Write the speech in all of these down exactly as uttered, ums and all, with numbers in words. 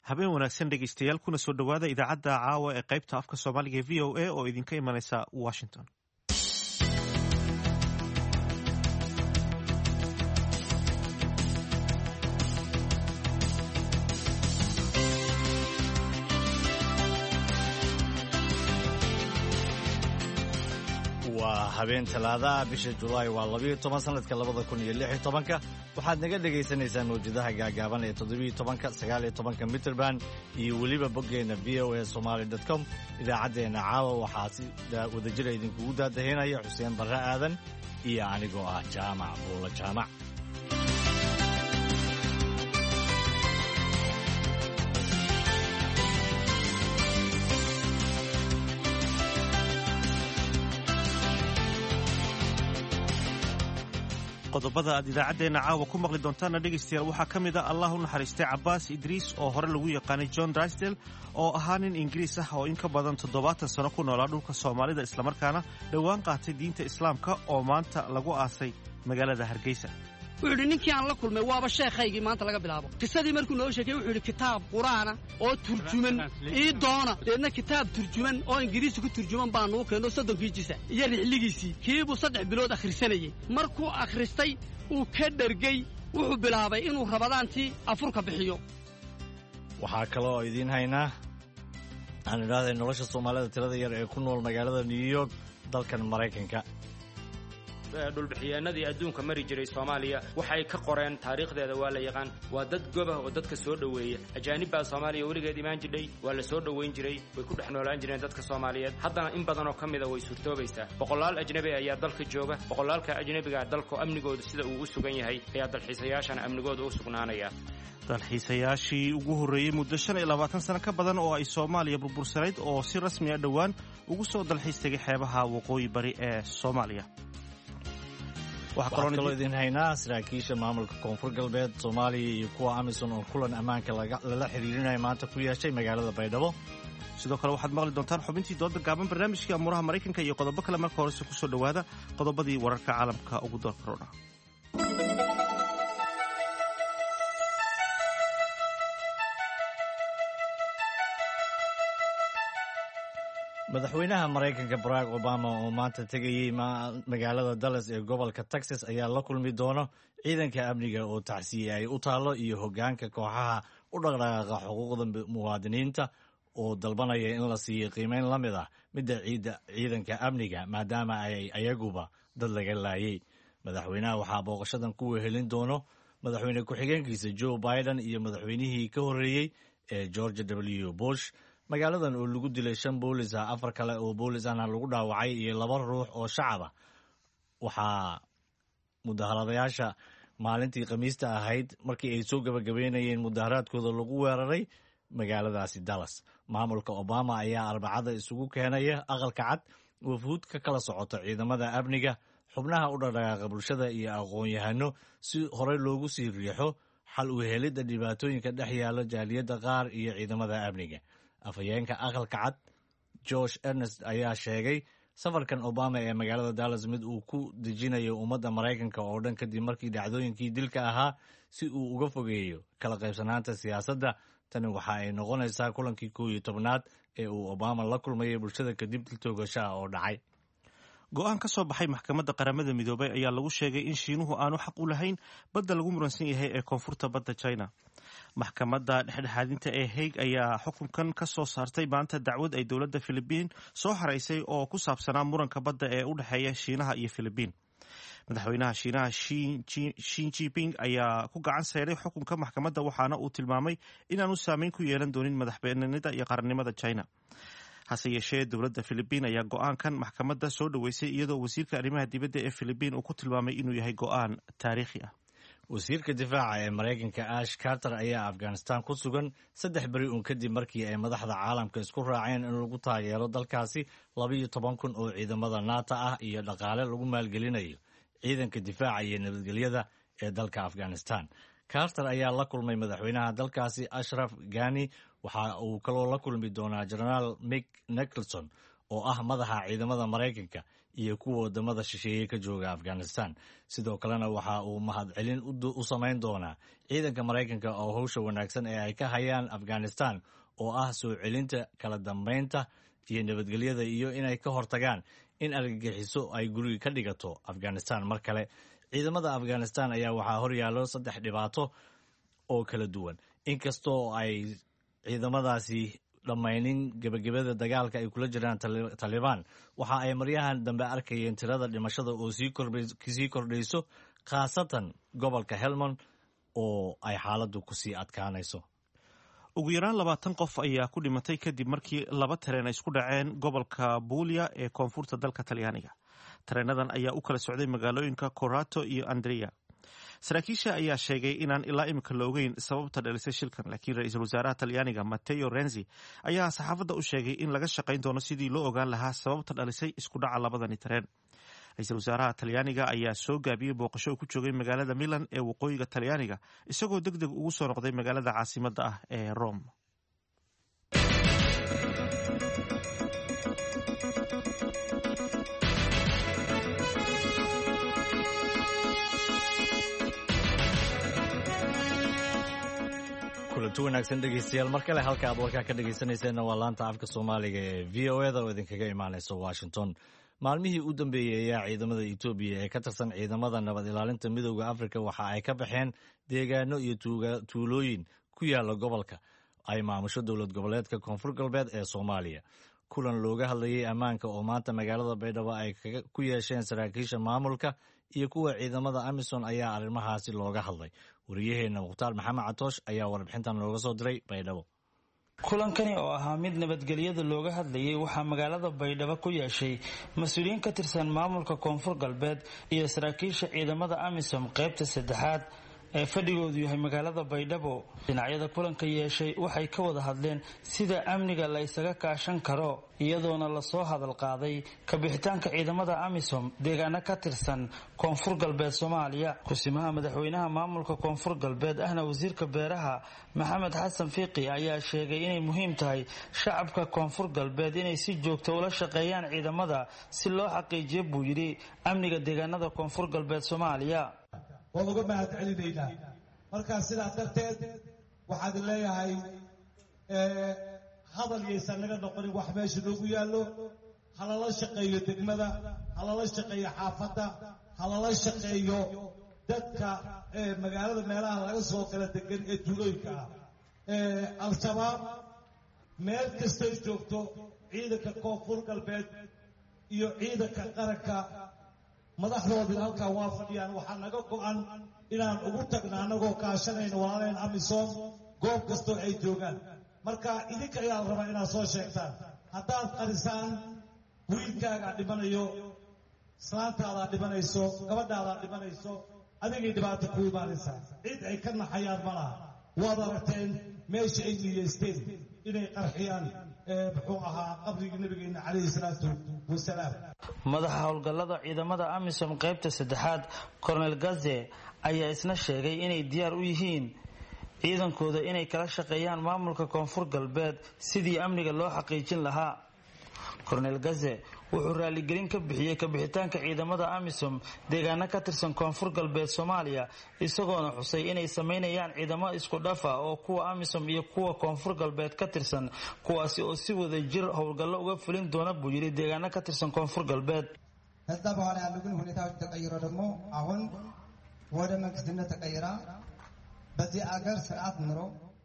habeen wanaagsan dhegeystayaal kuna soo dhowaada idaacadda caawa ee qaybta afka soomaaliga ee v o a oo idinka imanaysa washington. waa habeen talaadaha bisha julaay waa labiyo toban sanadka labada kun iyo lix iyo tobanka waxaad naga dhagaysanaysaan mawjadaha gaagaaban ee toddobiyo tobanka sagaaliyo tobanka mitrband iyo weliba boggeenna v o a somaali dot com. idaacaddeenna caawa waxaa si wadajira idinkugu daadahinaya xuseen barre aadan iyo anigoo ah jaamac buula jaamac. qodobada aad idaacaddeenna caawa ku maqli doontaana dhegaystayaal waxaa ka mid a allah u naxariistay cabbaas idriis oo hore lagu yaqaanay john drysdale oo ahaa nin ingiriis ah oo in ka badan toddobaatan sano ku noolaa dhulka soomaalida islamarkaana dhowaan qaatay diinta islaamka oo maanta lagu aasay magaalada hargeysa. wuxuu yidhi ninkii aan la kulmay waaba sheekhaygii maanta laga bilaabo. qisadii markuu noo sheegay wuxuu yidhi kitaab qur'aana oo turjuman ii doona. deedna kitaab turjuman oo ingiriisi ku turjuman baa nugu keenno soddonkii jisa iyo rixligiisii kiibuu saddex bilood akhrisanayey. markuu akhristay uu ka dhergey wuxuu bilaabay inuu rabadaantii afurka bixiyo. waxaa kaloo idiin haynaa aan idhaahday nolosha soomaalida tirada yar ee ku nool magaalada new york dalkan maraykanka. dhulbixiyeenadii adduunka mari jiray Soomaaliya waxay ka qoreen taariikhdeeda waa la yaqaan. waa dad gobah oo dadka soo dhaweeya. ajaanib baa Soomaaliya weligeed imaan jiray, waa la soo dhaweyn jiray, way ku dhex noolaan jireen dadka Soomaaliyeed. haddana in badan oo ka mid ah way suurtoobaysaa. boqolaal ajnabi ayaa dalka jooga. boqolaalka ajnabiga dalka amnigooda sida uu u sugan yahay ayaa dalxiisayaashana amnigooda u sugnaanaya. dalxiisayaashii ugu horreeyey muddo shan iyo labaatan sano ka badan oo ay Soomaaliya burbursanayd oo si rasmi ah dhowaan ugu soo dalxiis tegay xeebaha waqooyi bari ee Soomaaliya. waxaa kaloo idin haynaa saraakiisha maamulka koonfur galbeed Soomaaliya iyo kuwa Amisom oo kulan ammaanka lala xiriirinaya maanta ku yeeshay magaalada Baydhabo. sidoo kale waxaad maqli doontaan xubintii dooda gaaban, barnaamijkii amuuraha Maraykanka iyo qodobo kale. marka horese ku soo dhowaada qodobadii wararka caalamka ugu doorka roona. madaxweynaha Maraykanka Barack Obama oo maanta tegayay magaalada Dallas ee gobolka Texas ayaa la kulmi doona ciidanka amniga oo tacsiye ay u taalo iyo hoggaanka kooxaha u dhaqdhaqaaqa xuquuqda muwaadiniinta oo dalbanaya in la siiyo qiimeyn la mid ah midda ciidanka amniga maadaama ay ayaguba dad laga laayay. madaxweynaha waxaa booqashadan ku wehelin doono madaxweyne ku-xigeenkiisa Joe Biden iyo madaxweynihii ka horreeyey ee George W Bush. magaaladan oo lagu dilay shan boolis ah, afar kale oo boolis ahna lagu dhaawacay iyo laba ruux oo shacab ah. waxaa mudaharadayaasha maalintii khamiista ahayd markii ay soo gabagabeynayeen mudaharaadkooda lagu weeraray magaaladaasi Dallas. maamulka Obama ayaa arbacada isugu keenaya aqalka cad wafuud ka kala socota ciidamada amniga, xubnaha u dhaqdhaqaaqa bulshada iyo aqoon-yahano si horey loogu sii riixo xal u helidda dhibaatooyinka dhex yaala jaaliyadda qaar iyo ciidamada amniga. afhayeenka aqalka cad Josh Ernest ayaa sheegay safarkan Obama ee magaalada Dallas mid uu ku dejinayo ummadda Maraykanka oo dhan kadib markii dhacdooyinkii dilka ahaa si uu uga fogeeyo kala qaybsanaanta siyaasadda. tani waxa ay noqonaysaa kulankii kow iyo tobnaad ee uu Obama la kulmayay bulshada kadib dil toogashaha oo dhacay. go'aan ka soo baxay maxkamadda qaramada midoobay ayaa lagu sheegay in Shiinuhu aanu xaq u lahayn badda lagu muransan yahay ee koonfurta badda China. maxkamadda dhexdhexaadinta ee Hague ayaa xukunkan ka soo saartay maanta dacwad ay dowladda Philippines soo xaraysay oo ku saabsanaa muranka badda ee u dhexeeya Shiinaha iyo Philippines. madaxweynaha Shiinaha Xi Jinping ayaa ku gacan sayray xukunka maxkamadda waxaana uu tilmaamay inaanu saameyn ku yeelan doonin madaxbannaanida iyo qarannimada China. hase yeeshee dowladda Philippines ayaa go'aankan maxkamadda soo dhoweysay iyadoo wasiirka arrimaha dibadda ee Philippines uu ku tilmaamay inuu yahay go'aan taariikhi ah. wasiirka difaaca ee Maraykanka Ash Carter ayaa Afghanistan ku sugan saddex beri uun kadib markii ay madaxda caalamka isku raaceen in lagu taageero dalkaasi labiyo toban kun oo ciidamada NATO ah iyo dhaqaale lagu maalgelinayo ciidanka difaaca iyo nabadgelyada ee dalka Afghanistan. Carter ayaa la kulmay madaxweynaha dalkaasi Ashraf Ghani. waxa uu kaloo la kulmi doonaa Generaal Mick Nicholson oo ah madaxa ciidamada Maraykanka iyo kuwa wadamada shisheeye ka jooga afghanistan. sidoo kalena waxa uu mahadcelin u samayn doonaa ciidanka maraykanka oo howsha wanaagsan ee ay ka hayaan afghanistan oo ah soo celinta kala dambeynta iyo nabadgelyada iyo inay ka hortagaan in argagixiso ay guriga ka dhigato afghanistan mar kale. ciidamada afghanistan ayaa waxaa horyaallo saddex dhibaato oo kala duwan. inkastoo ay ciidamadaasi dhammaynin gebagabada dagaalka ay kula jiraan talibaan, waxa ay maryahan dambe arkayeen tirada dhimashada oo sii kordhayso, khaasatan gobolka helmond oo ay xaaladdu kusii adkaanayso. ugu yaraan labaatan qof ayaa ku dhimatay kadib markii laba tareen ay isku dhaceen gobolka buulia ee koonfurta dalka talyaaniga. tareenadan ayaa u kala socday magaalooyinka corato iyo andria. saraakiisha ayaa sheegay inaan ilaa imika la ogeyn sababta dhalisay shilkan, laakiin ra-iisul wasaaraha talyaaniga Matteo Renzi ayaa saxaafadda u sheegay in laga shaqayn doono sidii loo ogaan lahaa sababta dhalisay isku dhaca labadani tareen. ra-iisul wasaaraha talyaaniga ayaa soo gaabiyey booqasho uu ku joogay magaalada Milan ee waqooyiga talyaaniga, isagoo deg deg ugu soo noqday magaalada caasimadda ah ee Rome. kulanti wanaagsan dhegeystayaal, mar kale halka aad warkaa ka dhegeysanayseena waa laanta afka soomaaliga ee v o eda oo idinkaga imaanaysa Washington. maalmihii u dambeeyey ayaa ciidamada Itoobiya ee ka tirsan ciidamada nabad ilaalinta midowda Afrika waxa ay ka baxeen deegaano iyo tuulooyin ku yaala gobolka ay maamusho dowlad goboleedka koonfur galbeed ee Soomaaliya. kulan looga hadlayay ammaanka oo maanta magaalada Baydhabo ay ku yeesheen saraakiisha maamulka iyo kuwa ciidamada Amisom ayaa arrimahaasi looga hadlay. wariyaheena Mukhtaar Maxamed Catoosh ayaa warbixintan looga soo diray Baydhabo. kulankani oo ahaa mid nabadgelyada looga hadlayay waxaa magaalada Baydhabo ku yeeshay mas-uuliyiin ka tirsan maamulka koonfur galbeed iyo saraakiisha ciidamada Amisom qaybta saddexaad ee fadhigoodu yahay magaalada Baydhabo. dhinacyada kulanka yeeshay waxay ka wada hadleen sida amniga la isaga kaashan karo, iyadoona lasoo hadal qaaday ka bixitaanka ciidamada Amisom deegaano ka tirsan koonfur galbeed Soomaaliya. kusimaha madaxweynaha maamulka koonfur galbeed ahna wasiirka beeraha Maxamed Xasan Fiiqi ayaa sheegay inay muhiim tahay shacabka koonfur galbeed inay si joogto ula shaqeeyaan ciidamada si loo xaqiijiyo buu yidhi amniga deegaanada koonfur galbeed Soomaaliya. waan uga mahad celinaynaa. markaa sidaa darteed waxaad leeyahay hadal yaysan naga noqonin wax meesha noogu yaallo. halala shaqeeyo degmada, halala shaqeeyo xaafadda, halala shaqeeyo dadka magaalada meelaha laga soo kala degan ee tuulooyinka ah. al-shabaab meel kastay joogto, ciidanka koonfur galbeed iyo ciidanka qaranka madaxdoodii halkaa waa fadhiyaan. waxaa naga go-an inaan ugu tagna annagoo kaashanayno walaaleen Amisom goob kastoo ay joogaan. marka idinka ayaa la rabaa inaad soo sheegtaan. haddaad qarisaan wiilkaagaa dhimanayo, islaantaadaa dhimanayso, gabadhaadaa dhimanayso, adigay dhibaato ku imaanaysaa. cid ay ka naxayaan ma laha. waad aragteen meesha ay niyeysteen inay qarxiyaan muxuu ahaa qabrigii nabigeena calayhi salaatu wasalaam. madaxa howlgallada ciidamada Amisom qaybta saddexaad Colonel Gaze ayaa isna sheegay inay diyaar u yihiin ciidankooda inay kala shaqeeyaan maamulka koonfur galbeed sidii amniga loo xaqiijin lahaa. Colonel Gaze wuxuu raaligelin ka bixiyey ka bixitaanka ciidamada Amisom deegaano ka tirsan koonfur galbeed Soomaaliya, isagoona xusay inay sameynayaan ciidamo isku dhafa oo kuwa Amisom iyo kuwa koonfur galbeed ka tirsan, kuwaasi oo si wada jir howlgallo uga fulin doona buu yidhi deegaano ka tirsan koonfur galbeed. ከዛ በኋላ ያሉ ግን ሁኔታዎች ተቀይሮ ደግሞ አሁን ወደ መንግስትነት ተቀይራ በዚህ አገር ስርዓት ኑሮ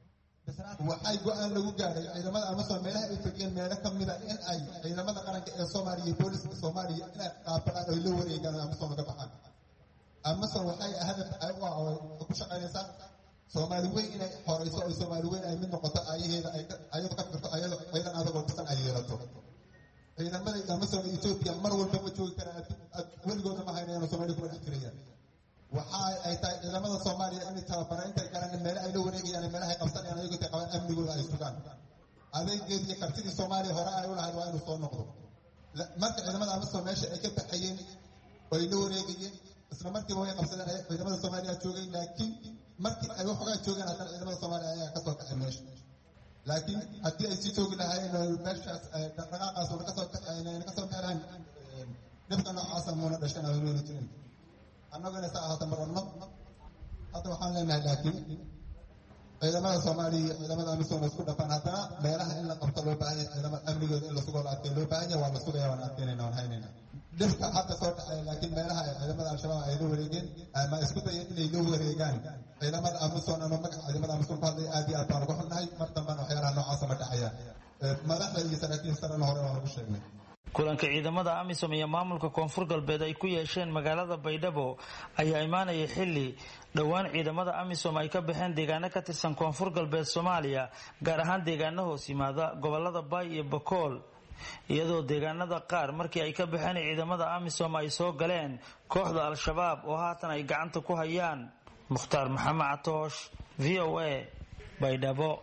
waxay go-aan lagu gaaray ciidamada Amisom meelaha ay fadhiyeen meelo ka mid ah in ay ciidamada qaranka ee Soomaaliya iyo booliska Soomaaliya inay qaabalaan oo la wareegaan Amisom ka baxaan. Amisom waxay hadaf ay ku shaqaynaysaa Soomaali weyn inay horeyso oo Soomaali weyn ay mid noqoto ayaheeda ay ayadu ka fikirto ayadu ciidan adag oo dhisan ay yeelato. ciidamada Amisom ee Ethiopia mar walba ma joogi karaan, weligooda ma haynayaan Soomaaliya ku dhex jirayaan. waxa ay tahay ciidamada Soomaaliya inay tababarayntay garan meel ay la wareegayaan meel ay qabsanayaan ayagoo taqaan amnigooda ay sugaan. adeegeed iyo kartidii Soomaaliya hore ay u lahayd waa inuu soo noqdo. marka ciidamada Amisom meesha ay ka baxayeen way la wareegayeen isla markiiba way qabsadeen ciidamada Soomaaliya joogay, laakiin markii ay waxoogaa joogeen haddana ciidamada Soomaaliya ayaa ka soo kacay meesha. laakiin haddii ay sii joogi lahaayeen meeshaas dhaqdhaqaaqaas oo ka soo baxayeen ka soo baxayeen dhibka noocaasa muuna dhashan aan weeli jirin annaguna saa ahaata marabno hadda waxaan leenahay laakiin ciidamada Soomaaliya iyo ciidamada amisom isku dhafan haddana meelaha in la qabto loo baahan yahay ciidamada amnigooda in la sugo la adkeeyo loo baahan yahay waa la sugaya waan adkeynayna waan haynayna dhibka hadda soo dhacaya laakiin meelaha ciidamada al-shabaab ay la wareegeen ama isku dayeen inay la wareegaan ciidamada amisom ama magaca ciidamada amisom ku hadlay aad iyo aad baan uga xunnahay mar dambana waxyaalaha noocaasa ma dhacaya madaxda iyo saraakiil sarena hore waan ugu sheegnay kulanka ciidamada amisom iyo maamulka koonfur galbeed ay ku yeesheen magaalada baydhabo ayaa imaanaya xilli dhowaan ciidamada amisom ay ka baxeen deegaano ka tirsan koonfur galbeed Soomaaliya gaar ahaan deegaano hoos yimaada gobolada Bay iyo Bakool iyadoo deegaanada qaar markii ay ka baxeen ciidamada amisom ay soo galeen kooxda al-shabaab oo haatan ay gacanta ku hayaan. Mukhtaar Maxamed Catoosh, V O A, Baydhabo.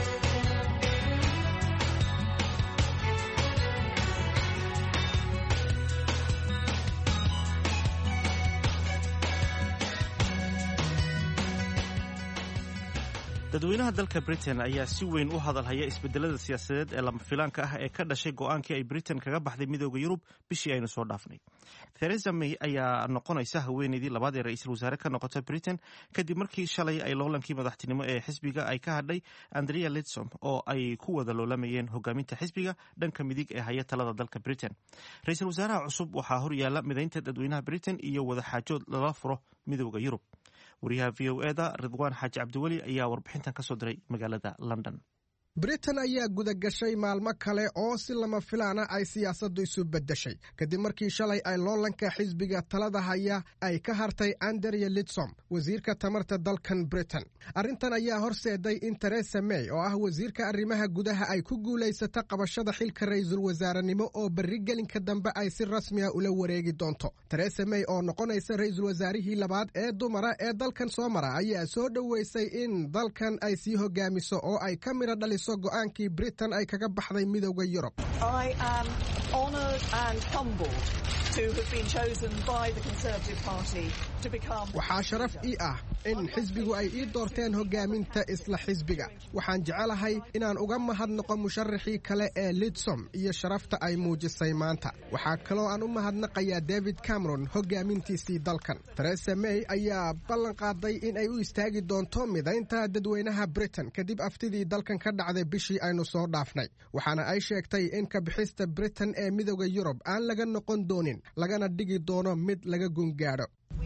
dadweynaha dalka Britain ayaa si weyn u hadalhaya isbedelada siyaasadeed ee lama filaanka ah ee ka dhashay go'aankii ay Britain kaga baxday midowga Yurub bishii aynu soo dhaafnay. Theresa May ayaa noqonaysa haweeneydii labaad ee ra'iisul wasaare ka noqotay Britain kadib markii shalay ay loolankii madaxtinimo ee xisbiga ay ka hadhay Andrea Leadsom oo ay ku wada loolamayeen hogaaminta xisbiga dhanka midig ee haya talada dalka Britain. Ra'iisul wasaaraha cusub waxaa hor yaala midaynta dadweynaha Britain iyo wada xaajood lala furo midowga Yurub. wariyaha V O A da Ridwaan Xaaji Cabdiweli ayaa warbixintan ka soo diray magaalada London. Britain ayaa guda gashay maalmo kale oo si lama filaana ay siyaasaddu isu beddeshay kadib markii shalay ay loolanka xisbiga talada haya ay ka hartay Andrea Leadsom wasiirka tamarta dalkan Britain. Arrintan ayaa horseeday in Theresa May oo ah wasiirka arrimaha gudaha ay ku guulaysata qabashada xilka ra'iisul wasaarenimo oo berri gelinka dambe ay si rasmi ah ula wareegi doonto. Theresa May oo noqonaysa ra'iisul wasaarihii labaad ee dumara ee dalkan soo mara ayaa soo dhoweysay in dalkan ay sii hogaamiso oo ay ka mira dhaliso go'aankii Britain ay kaga baxday midowga Yurub. I am honored and humbled to have been chosen by the Conservative Party to become. Waxaa sharaf ii ah in xisbigu ay ii doorteen hogaaminta isla xisbiga. Waxaan jecelahay inaan uga mahadnaqo musharaxii kale ee Leadsom iyo sharafta ay muujisay maanta. Waxaa kaloo aan u mahadnaqayaa David Cameron hogaamintiisii dalkan. Theresa May ayaa ballan qaaday in ay u istaagi doonto midaynta dadweynaha Britain kadib aftidii dalkan ka dhacday bishii aynu soo dhaafnay. Waxaana ay sheegtay in ka bixista Britain ee midowga Yurub aan laga noqon doonin lagana dhigi doono mid laga gungaadho.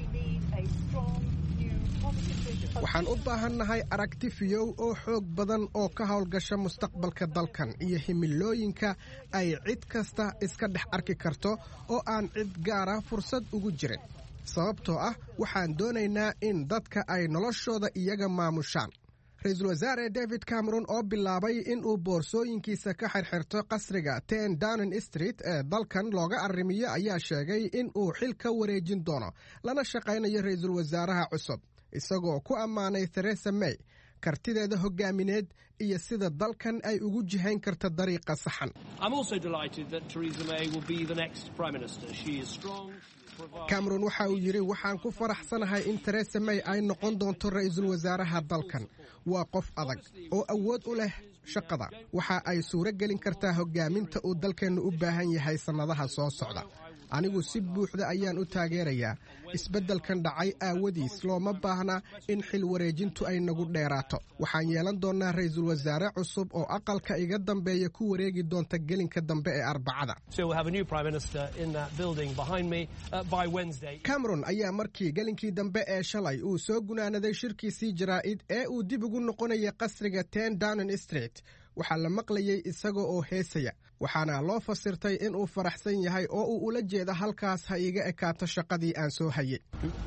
waxaan u baahannahay aragti fiyow oo xoog badan oo ka howlgasha mustaqbalka dalkan iyo himilooyinka ay cid kasta iska dhex arki karto oo aan cid gaara fursad ugu jirin sababtoo ah waxaan doonaynaa in dadka ay noloshooda iyaga maamushaan. Ra'iisul wasaare David Cameron oo bilaabay in uu boorsooyinkiisa ka xirxirto qasriga ten Downing Street ee dalkan looga arrimiyo ayaa sheegay in uu xil ka wareejin doono lana shaqaynayo ra'iisul wasaaraha cusub isagoo ku ammaanay Theresa May kartideeda hogaamineed iyo sida dalkan ay ugu jihayn karto dariiqa saxan. Cameron waxa uu yiri waxaan ku faraxsanahay in Theresa May ay noqon doonto ra'iisul wasaaraha dalkan. Waa qof adag oo awood u leh shaqada. Waxa ay suuro gelin kartaa hogaaminta uu dalkeenu u baahan yahay sanadaha soo socda. anigu si buuxda ayaan u taageerayaa isbeddelkan dhacay aawadiis looma baahna in xil wareejintu ay nagu dheeraato. Waxaan yeelan doonaa ra'iisul wasaare cusub oo aqalka iga dambeeya ku wareegi doonta gelinka dambe ee Arbacada. Cameron ayaa markii gelinkii dambe ee shalay uu soo gunaanaday shirkiisii jaraa'id ee uu dib ugu noqonaya qasriga ten Downing Street waxaa la maqlayay isaga oo heesaya waxaana loo fasirtay in uu faraxsan yahay oo uu ula jeeda halkaas ha iga ekaato shaqadii aan soo hayay.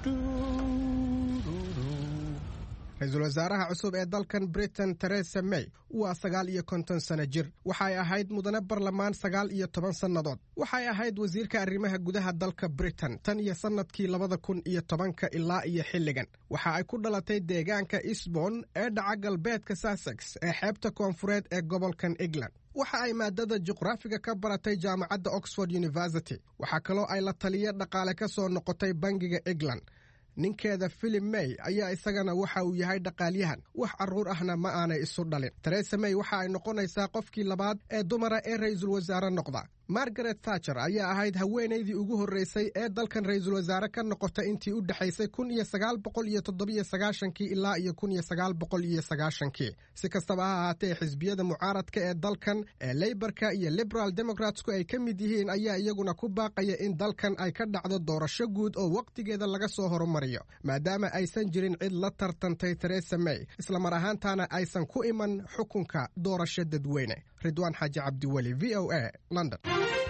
Ra'iisul wasaaraha cusub ee dalkan Britain Theresa May waa sagaal iyo konton sano jir. Waxay ahayd mudane barlamaan sagaal iyo toban sannadood. Waxay ahayd wasiirka arrimaha gudaha dalka Britain tan iyo sanadkii labada kun iyo tobanka ilaa iyo xilligan. Waxa ay ku dhalatay deegaanka Eastbourne ee dhaca galbeedka Sussex ee xeebta koonfureed ee gobolkan England. Waxa ay maadada juqraafiga ka baratay jaamacadda Oxford University. Waxa kaloo ay la taliye dhaqaale ka soo noqotay bangiga England. ninkeeda Philip May ayaa isagana waxa uu yahay dhaqaalyahan wax caruur ahna ma aanay isu dhalin. Theresa May waxa ay noqonaysaa qofkii labaad ee dumara ee ra'iisul wasaare noqda margaret thatcher ayaa ahayd haweenaydii ugu horreysay ee dalkan ra'iisul wasaare ka noqota intii u dhexaysay kun iyo sagaal boqol iyo toddobiyo sagaashankii ilaa iyo kun iyo sagaal boqol iyo sagaashankii si kastaba ha ahaatee xisbiyada mucaaradka ee dalkan ee leybarka iyo liberal democratsku ay ka mid yihiin ayaa iyaguna ku baaqaya in dalkan ay ka dhacdo doorasho guud oo wakhtigeeda laga soo horumariyo maadaama aysan jirin cid la tartantay theresa may islamar ahaantaana aysan ku iman xukunka doorasho dadweyne. ridwaan xaaji cabdiweli v o a london.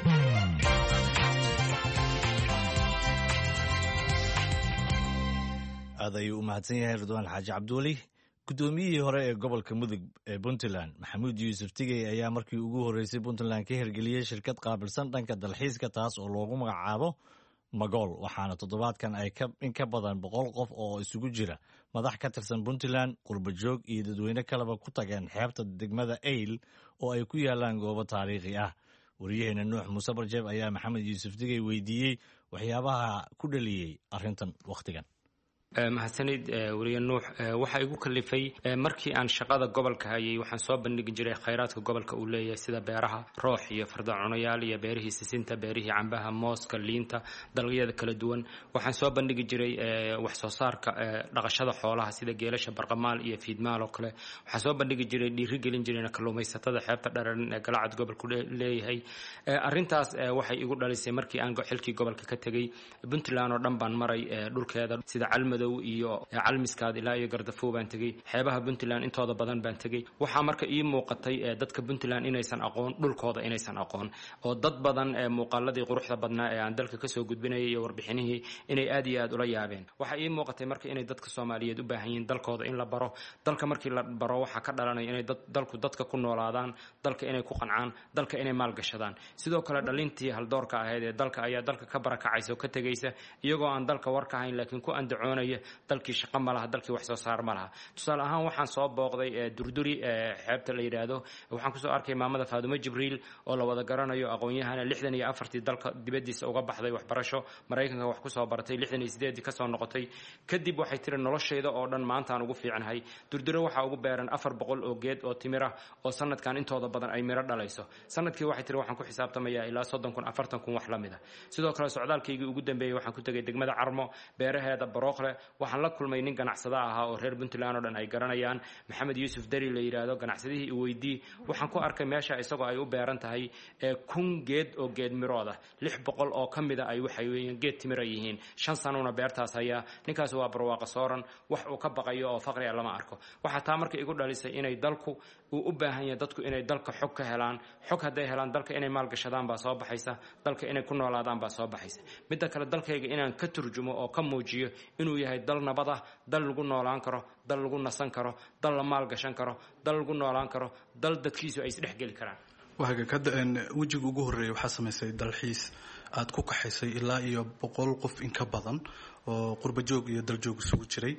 aad ayuu u mahadsan yahay ridwaan xaaji cabdiweli. guddoomiyihii hore ee gobolka mudug ee puntland maxamuud yuusuf tigey ayaa markii ugu horreysay puntland ka hirgeliyey shirkad qaabilsan dhanka dalxiiska taas oo loogu magacaabo magool waxaana toddobaadkan ay in ka badan boqol qof oo isugu jira madax ka tirsan puntland qurbajoog iyo dadweyne kaleba ku tageen xeebta degmada eyl oo ay ku yaalaan goobo taariikhi ah. wariyaheena nuux muuse barjeeb ayaa maxamed yuusuf tigey weydiiyey waxyaabaha ku dhaliyey arrintan wakhtigan. mahadsanid wariye nuux. waxaa igu kalifay markii aan shaqada gobolka hayay waxaan soo bandhigi jiray khayraadka gobolka uu leeyahay sida beeraha roox iyo fardacunayaal iyo beerihii sisinta beerihii cambaha mooska liinta dalagyada kala duwan. waxaan soo bandhigi jiray wax soo saarka dhaqashada xoolaha sida geelasha barqamaal iyo fiidmaal oo kale. waxaan soo bandhigi jiray dhiirigelin jirayna kalluumaysatada xeebta dhararan ee galacad gobolku leeyahay. arrintaas waxay igu dhalisay markii aan xilkii gobolka ka tegey puntland oo dhan baan maray dhulkeeda sida calmadow iyo calmiskaad ilaa iyo gardafow baan tegey. xeebaha puntland intooda badan baan tegey. waxaa marka ii muuqatay dadka puntland inaysan aqoon dhulkooda inaysan aqoon oo dad badan muuqaaladii quruxda badnaa ee aan dalka kasoo gudbinayay iyo warbixinihii inay aad iyo aad ula yaabeen. waxaa ii muuqatay marka inay dadka soomaaliyeed u baahan yihiin dalkooda in la baro. dalka markii la baro waxaa ka dhalanaya inay dalku dadka ku noolaadaan, dalka inay ku qancaan, dalka inay maalgashadaan. sidoo kale dhalintii haldoorka ahayd ee dalka ayaa dalka ka barakacaysa oo ka tegaysa iyagoo aan dalka war ka hayn laakiin ku andacoonaya dalkii shaqo ma laha, dalkii wax soo saar ma laha. tusaale ahaan waxaan soo booqday durduri xeebta la yidhaahdo. waxaan kusoo arkay maamada faadumo jibriil oo la wada garanayo aqoon-yahana lixdan iyo afartii dalka dibadiisa uga baxday waxbarasho maraykanka wax kusoo baratay lixdan iyo sideedii kasoo noqotay. kadib waxay tiri noloshayda oo dhan maantaan ugu fiicnahay. durdure waxaa ugu beeran afar boqol oo geed oo timira oo sanadkan intooda badan ay miro dhalayso. sanadkii waxay tiri waxaan ku xisaabtamayaa ilaa soddon kun afartan kun wax la mid a. sidoo kale socdaalkaygii ugu dambeeyey waxaan ku tegay degmada carmo beeraheeda barookle. waxaan la kulmay nin ganacsada ahaa oo reer puntland oo dhan ay garanayaan maxamed yuusuf dari la yidhaahdo. ganacsadihii i weydii waxaan ku arkay meesha isagoo ay u beeran tahay kun geed oo geed mirooda lix boqol oo ka mida ay waxay weeyaan geed timira yihiin. shan sanona beertaas hayaa. ninkaas waa barwaaqa sooran. wax uu ka baqayo oo faqriya lama arko. waxaa taa marka igu dhalisay inay dalku uu u baahan yahay dadku inay dalka xog ka helaan. xog hadday helaan dalka inay maalgashadaan baa soo baxaysa, dalka inay ku noolaadaan baa soo baxaysa. midda kale dalkayga inaan ka turjumo oo ka muujiyo inuu yahay dal nabad ah, dal lagu noolaan karo, dal lagu nasan karo, dal la maalgashan karo, dal lagu noolaan karo, dal dadkiisu ay isdhexgeli karaan. wejiga ugu horreeya waxaa samaysay dalxiis aad ku kaxaysay ilaa iyo boqol qof in ka badan oo qurbajoog iyo daljoog isugu jiray.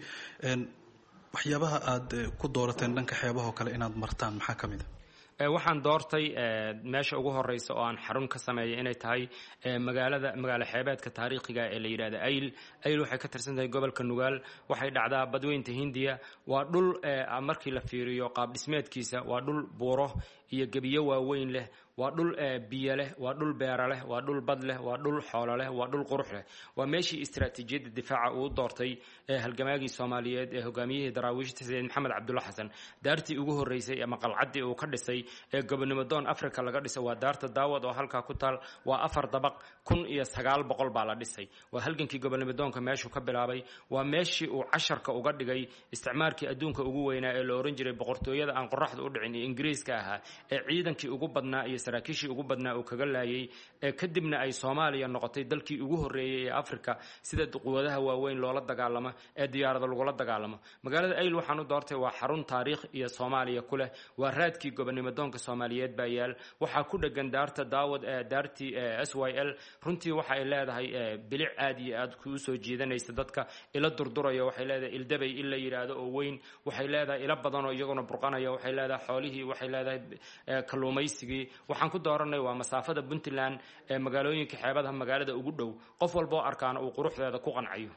waxyaabaha aad ku doorateen dhanka xeebaha oo kale inaad martaan maxaa ka mid a? waxaan doortay meesha ugu horeysa oo aan xarun ka sameeyay inay tahay magaalada magaalo xeebeedka taariikhiga ee la yidhaahdo ayl. ayl waxay ka tirsan tahay gobolka nugaal. waxay dhacdaa badweynta hindiya. waa dhul markii la fiiriyo qaab dhismeedkiisa waa dhul buuro iyo gebiyo waaweyn leh. waa dhul biyo leh, waa dhul beera leh, waa dhul bad leh, waa dhul xoolo leh, waa dhul qurux leh. waa meeshii istaraatiijiyadda difaaca uu doortay halgamaagii soomaaliyeed ee hogaamiyihii daraawiishta sayid maxamed cabdulla xasan. daartii ugu horreysay ama qalcaddii uu ka dhisay ee gobonimo doon africa laga dhisay waa daarta daawad oo halkaa ku taal. waa afar dabaq kun iyo sagaal boqol baa la dhisay. waa halgankii gobonimo doonka meeshuu ka bilaabay. waa meeshii uu casharka uga dhigay isticmaarkii adduunka ugu weynaa ee la oran jiray boqortooyada aan qoraxda u dhicin ee ingiriiska ahaa ee ciidankii ugu badnaa iyo saraakiishii ugu badnaa uu kaga laayay. ee kadibna ay soomaaliya noqotay dalkii ugu horreeyey ee africa sida quwadaha waaweyn loola dagaalamo ee diyaarada lagula dagaalamo. magaalada ayl waxaan u doortay waa xarun taariikh iyo soomaaliya ku leh. waa raadkii gobonimo doonka soomaaliyeed baa yaal. waxaa ku dhegan daarta daawad ee daartii s y l. runtii waxa ay leedahay bilic aad iyo aad kuu soo jiidanaysa dadka. ila durduraya waxay leedahay ildabay in la yidhaahdo oo weyn. waxay leedahay ila badanoo iyaguna burqanaya. waxay leedahay xoolihii. waxay leedahay kalluumaysigii. waxaan ku dooranay waa masaafada puntland ee magaalooyinka xeebadaha magaalada ugu dhow. qof walboo arkaana uu quruxdeeda ku qancayo.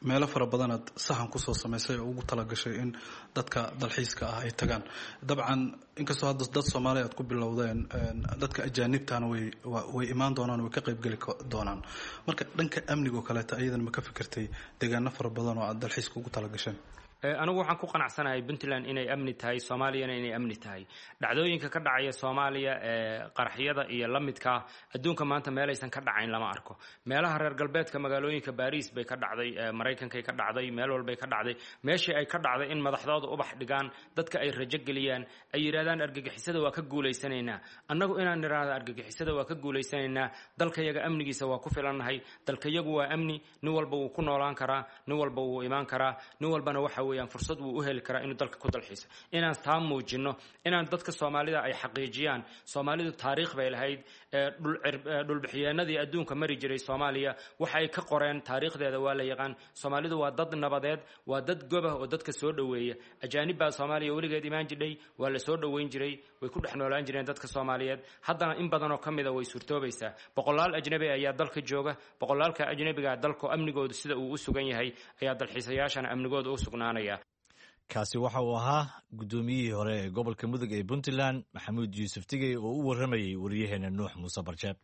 meelo fara badanaad sahan kusoo samaysay oo ugu talagashay in dadka dalxiiska ah ay tagaan dabcan inkastoo hadda dad Soomaaliya aad ku bilowdeen dadka ajaanibtaana way way imaan doonaan way ka qayb gali doonaan marka dhanka amniga oo kale ta ayadana ma ka fikirtay deegaano fara badan oo aad dalxiiska ugu talagasheen anigu waxaan ku qanacsanahay Puntland inay amni tahay Soomaaliyana inay amni tahay dhacdooyinka ka dhacaya Soomaaliya ee qaraxyada iyo lamidka adduunka maanta meel aysan ka dhacayn lama arko meelaha reer galbeedka magaalooyinka Paris bay ka dhacday Mareykanka ay ka dhacday meel walba ay ka dhacday meeshii ay ka dhacday in madaxdooda ubax dhigaan dadka ay rajo geliyaan ay yiraahdaan argagixisada waa ka guuleysanaynaa annagu inaan niraahdo argagixisada waa ka guuleysanaynaa dalkayaga amnigiisa waa ku filannahay dalkayagu waa amni nin walba wuu ku noolaan karaa nin walba wuu imaan karaa nin walbana waxa weeyaan fursad uu u heli karaa inuu dalka ku dalxiiso inaan taa muujino inaan dadka Soomaalida ay xaqiijiyaan Soomaalidu taariikh bay lahayd dhul bixiyeenadii adduunka mari jiray Soomaaliya waxa ay ka qoreen taariikhdeeda waa la yaqaan Soomaalidu waa dad nabadeed waa dad gobah oo dadka soo dhaweeya ajaanib baa Soomaaliya weligeed imaan jiray waa la soo dhaweyn jiray way ku dhex noolaan jireen dadka Soomaaliyeed haddana in badan oo kamid ah way suurtoobaysaa boqolaal ajnabi ayaa dalka jooga boqolaalka ajnabiga dalka amnigoodu sida uu u sugan yahay ayaa dalxiisayaashana amnigoodu u sugnaanaya kaasi waxa uu ahaa gudoomiyihii hore ee gobolka Mudug ee Puntland Maxamuud Yuusuf Tigey oo u waramayay wariyaheena Nuux Muuse Barjeeb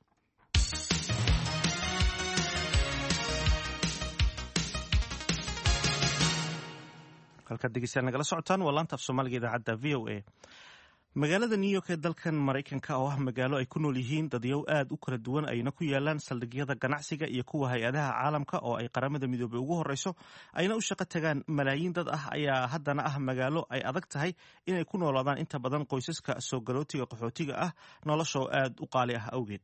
halka dhegeystayaal nagala socotaan waa laanta af Soomaaliga idaacadda V O A magaalada New York ee dalkan Mareykanka oo ah magaalo ay ku nool yihiin dadyow aad u kala duwan ayna ku yaalaan saldhigyada ganacsiga iyo kuwa hay-adaha caalamka oo ay qaramada midoobay ugu horeyso ayna u shaqo tagaan malaayiin dad ah ayaa haddana ah magaalo ay adag tahay inay ku noolaadaan inta badan qoysaska soo galootiga qaxootiga ah nolosha oo aad u qaali ah awgeed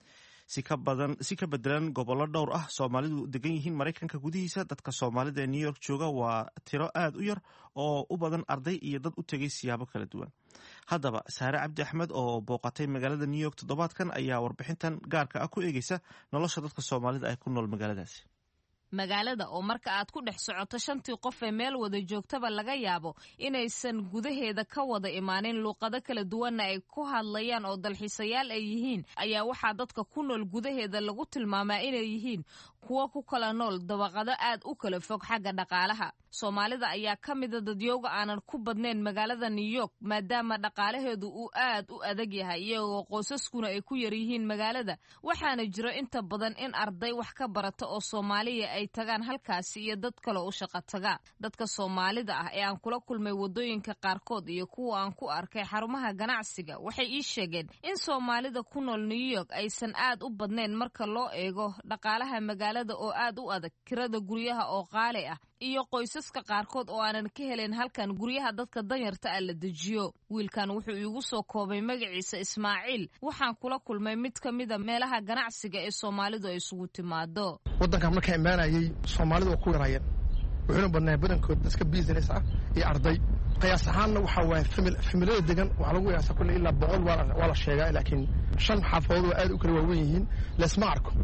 si ka badan si ka bedelan gobollo dhowr ah Soomaalidu degan yihiin Mareykanka gudihiisa dadka Soomaalida ee New York jooga waa tiro aad u yar oo u badan arday iyo dad u tagay siyaabo kala duwan haddaba Saare Cabdi Axmed oo booqatay magaalada New York toddobaadkan ayaa warbixintan gaarka ah ku eegaysa nolosha dadka Soomaalida ay ku nool magaaladaasi magaalada oo marka aad ku dhex socoto shantii qof ee meel wada joogtaba laga yaabo inaysan gudaheeda ka wada imaanin luuqado kala duwanna ay ku hadlayaan oo dalxiisayaal ay yihiin ayaa waxaa dadka ku nool gudaheeda lagu tilmaamaa inay yihiin kuwa ku kala nool dabaqado aad u kala fog xagga dhaqaalaha Soomaalida ayaa ka mid ah dadyowga aanan ku badnayn magaalada New York maadaama dhaqaalaheedu uu aad u adag yahay iyagoo qoysaskuna ay ku yar yihiin magaalada waxaana jiro inta badan in arday wax ka barata oo Soomaaliya ay tagaan halkaasi iyo dad kale u shaqo taga dadka Soomaalida ah ee aan kula kulmay wadooyinka qaarkood iyo kuwa aan ku arkay xarumaha ganacsiga waxay ii sheegeen in Soomaalida ku nool New York aysan aad u badnayn marka loo eego dhaqaalaha magaalada oo aad u adag kirada guryaha oo qaali ah iyo qoysaska qaarkood oo aanan ka helin halkan guryaha dadka danyarta ah la dejiyo wiilkan wuxuu iigu soo koobay magaciisa Ismaaciil waxaan kula kulmay mid ka mid ah meelaha ganacsiga ee Soomaalidu ay isugu timaado wadanka markay imaanayay Soomaalidu waa ku yarayeen wuxuuna badnaa badankood dadka business ah iyo arday qiyaas ahaanna waxa waa familada degan waxa lagu yaasaa kulli ilaa boqol waa la sheegaa laakiin shan xaafadood oo aad u kala waaweyn yihiin la isma arko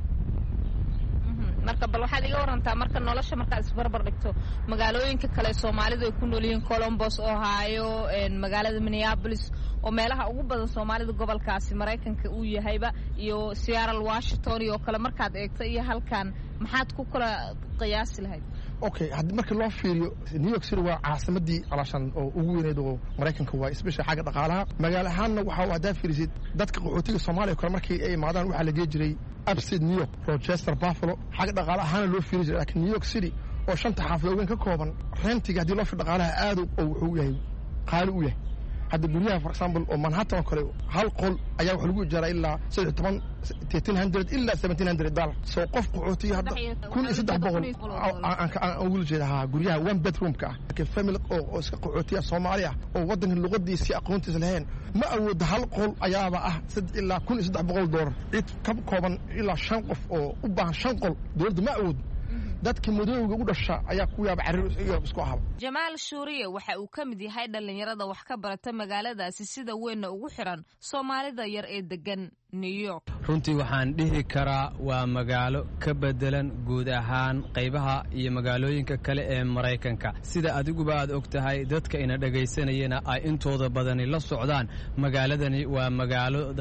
marka bal waxaad iga warantaa marka nolosha marka isbarbar dhigto magaalooyinka kale Soomaalidu ay ku nool yihiin Columbus Ohio ee magaalada Minneapolis oo meelaha ugu badan Soomaalida gobolkaasi Mareykanka uu yahayba iyo Seattle Washington iyo kale markaad eegto iyo halkan maxaad ku kala qiyaasi lahayd okay hadda marka loo fiiriyo New York City waa caasimadii alashan oo ugu weyneed oo Mareykanka waa especially xagga dhaqaalaha magaalo ahaanna waxa uu adaa fiirisid dadka qaxootiga Soomaaliya kale markii ay imaadaan waxa la geeyay jiray upstate New York Rochester Buffalo xagga dhaqaalaha ahaan loo fiiri jiray laakiin New York City oo shanta xaafadood ka kooban rentiga hadii loo fiiriyo dhaqaalaha aad u wuxuu yahay qaali u yahay hadda guryaha for example oo Manhattan kale hal qol ayaa wax lagu ijaaraa ilaa saddex iyo toban ilaa seventeen hundred dollars soo qof qaxooti hadda kun iyo saddex boqol aan ugu jeedaa guryaha one bedroom ka ah family oo iska qaxootiya Soomaaliya oo wadanka luqadiisa aqoontiisa lahayn ma awood hal qol ayaaba ah saddex ilaa kun iyo saddex boqol dollar cid ka kooban ilaa shan qof oo u baahan shan qol dawladda ma awood dadka madowga u dhasha ayaa ku yaab carir isku ahab Jamaal Shuuriye waxa uu ka mid yahay dhalinyarada wax ka barata magaaladaasi sida weyn ugu xiran Soomaalida yar ee degan New York runtii waxaan dhihi karaa waa magaalo ka bedelan guud ahaan qaybaha iyo magaalooyinka kale ee Mareykanka sida adiguba aad ogtahay dadka ina dhageysanayna ay intooda badani la socdaan magaaladani waa magaalada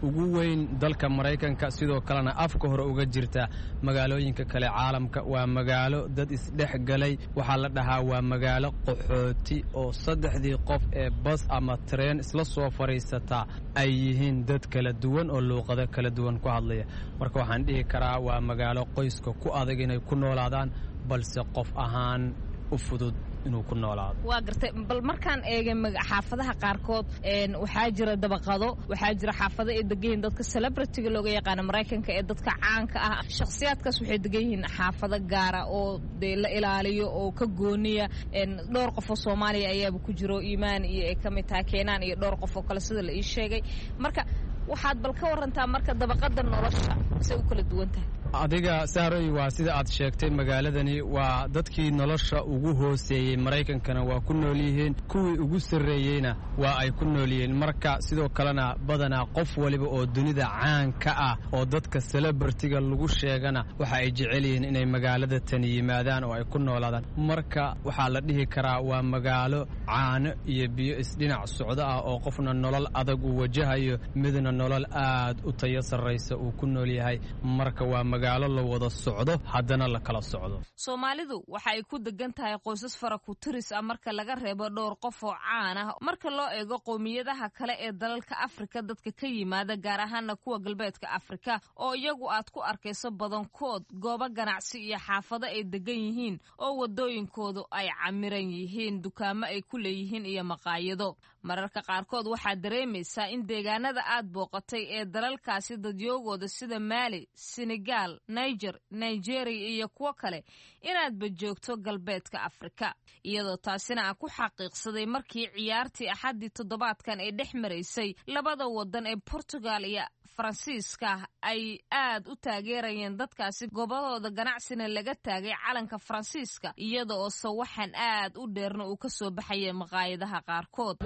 ugu weyn dalka maraykanka sidoo kalena afka hore uga jirta magaalooyinka kale caalamka. waa magaalo dad isdhex galay, waxaa la dhahaa waa magaalo qaxooti oo saddexdii qof ee bas ama tareen isla soo fadhiisataa ay yihiin dad kala duwan oo luuqado kala duwan ku hadlaya. marka waxaan dhihi karaa waa magaalo qoyska ku adag inay ku noolaadaan, balse qof ahaan u fudud inuu ku noolaado. waa gartay. bal markaan eegay xaafadaha qaarkood waxaa jira dabaqado, waxaa jira xaafado ay degan yihiin dadka celebrityga looga yaqaano maraykanka ee dadka caanka ah. shakhsiyaadkaas waxay degan yihiin xaafado gaara oo dee la ilaaliyo oo ka gooniya. dhowr qof oo soomaaliya ayaaba ku jiro, iimaan iyo ay ka mid tahay keenaan iyo dhowr qof oo kale sida la ii sheegay. marka waxaad bal ka warantaa marka dabaqada nolosha say u kala duwan tahay? adiga saaroy waa sida aad sheegtay, magaaladani waa dadkii nolosha ugu hooseeyey maraykankana waa ku nool yihiin, kuwii ugu sarreeyeyna waa ay ku nool yihiin. marka sidoo kalena badanaa qof waliba oo dunida caan ka ah oo dadka celebrityga lagu sheegana waxa ay jecel yihiin inay magaalada tani yimaadaan oo ay ku noolaadaan. marka waxaa la dhihi karaa waa magaalo caano iyo biyo isdhinac socdo ah oo qofna nolol adag uu wajahayo, midna nolol aad u tayo sarraysa uu ku nool yahay. marka waa magaalo la wada socdo haddana la kala socdo. soomaalidu waxa ay ku degan tahay qoysas fara ku tiris ah marka laga reebo dhowr qof oo caan ah. marka loo eego qowmiyadaha kale ee dalalka Afrika, dadka ka yimaada gaar ahaana kuwa galbeedka Afrika oo iyagu aad ku arkayso badankood goobo ganacsi iyo xaafado ay degan yihiin oo wadooyinkoodu ay camiran yihiin, dukaamo ay ku leeyihiin iyo maqaayado. mararka qaarkood waxaad dareemaysaa in deegaanada aad booqatay ee dalalkaasi dadyoogooda sida Mali, Senegal, Niger, Nigeria iyo kuwo kale inaadba joogto galbeedka Afrika, iyadoo taasina aan ku xaqiiqsaday markii ciyaartii axaddii toddobaadkan ee dhex maraysay labada wadan ee Portugal iyo Faransiiska ay aad u taageerayeen dadkaasi goobadooda ganacsina laga taagay calanka Faransiiska, iyada oo sawaxan aad u dheerna uu ka soo baxayay maqaayadaha qaarkood.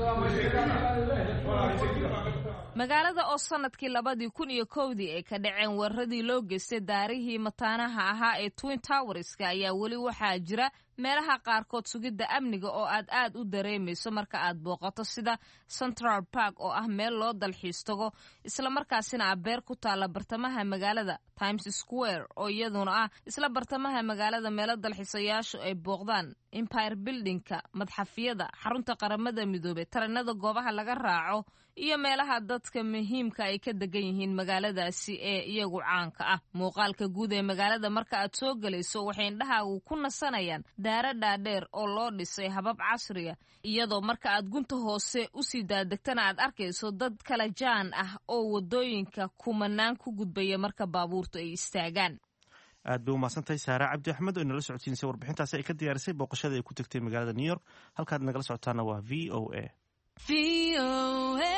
magaalada oo sanadkii labadii kun iyo kowdii ay ka dhaceen weeraradii loo geystay daarihii mataanaha ahaa ee Twin Towerska ayaa weli waxaa jira meelaha qaarkood sugidda amniga oo aad aad u dareemayso marka aad booqato, sida Central Park oo ah meel loo dalxiis tago isla markaasina ah beer ku taala bartamaha magaalada, Times Square oo iyaduna ah isla bartamaha magaalada meelo dalxiisayaashu ay booqdaan, Empire Buildingka, madxafyada, xarunta qaramada midoobay, tareenada goobaha laga raaco iyo meelaha dadka muhiimka ay ka degan yihiin magaaladaasi ee iyagu caanka ah. muuqaalka guud ee magaalada marka aad soo galayso waxay indhahaagu ku nasanayaan daara dhaadheer oo loo dhisay habab casriya, iyadoo marka aad gunta hoose u sii daadegtana aad arkayso dad kala jaan ah oo wadooyinka kumanaan ku gudbaya marka baabuurtu ay istaagaan. aad bay umahadsantahay saare cabdi axmed oo inala socodsiinsay warbixintaasi ay ka diyaarisay booqashada ay ku tagtay magaalada New York. halkaad nagala socotaana waa V O A. V O A.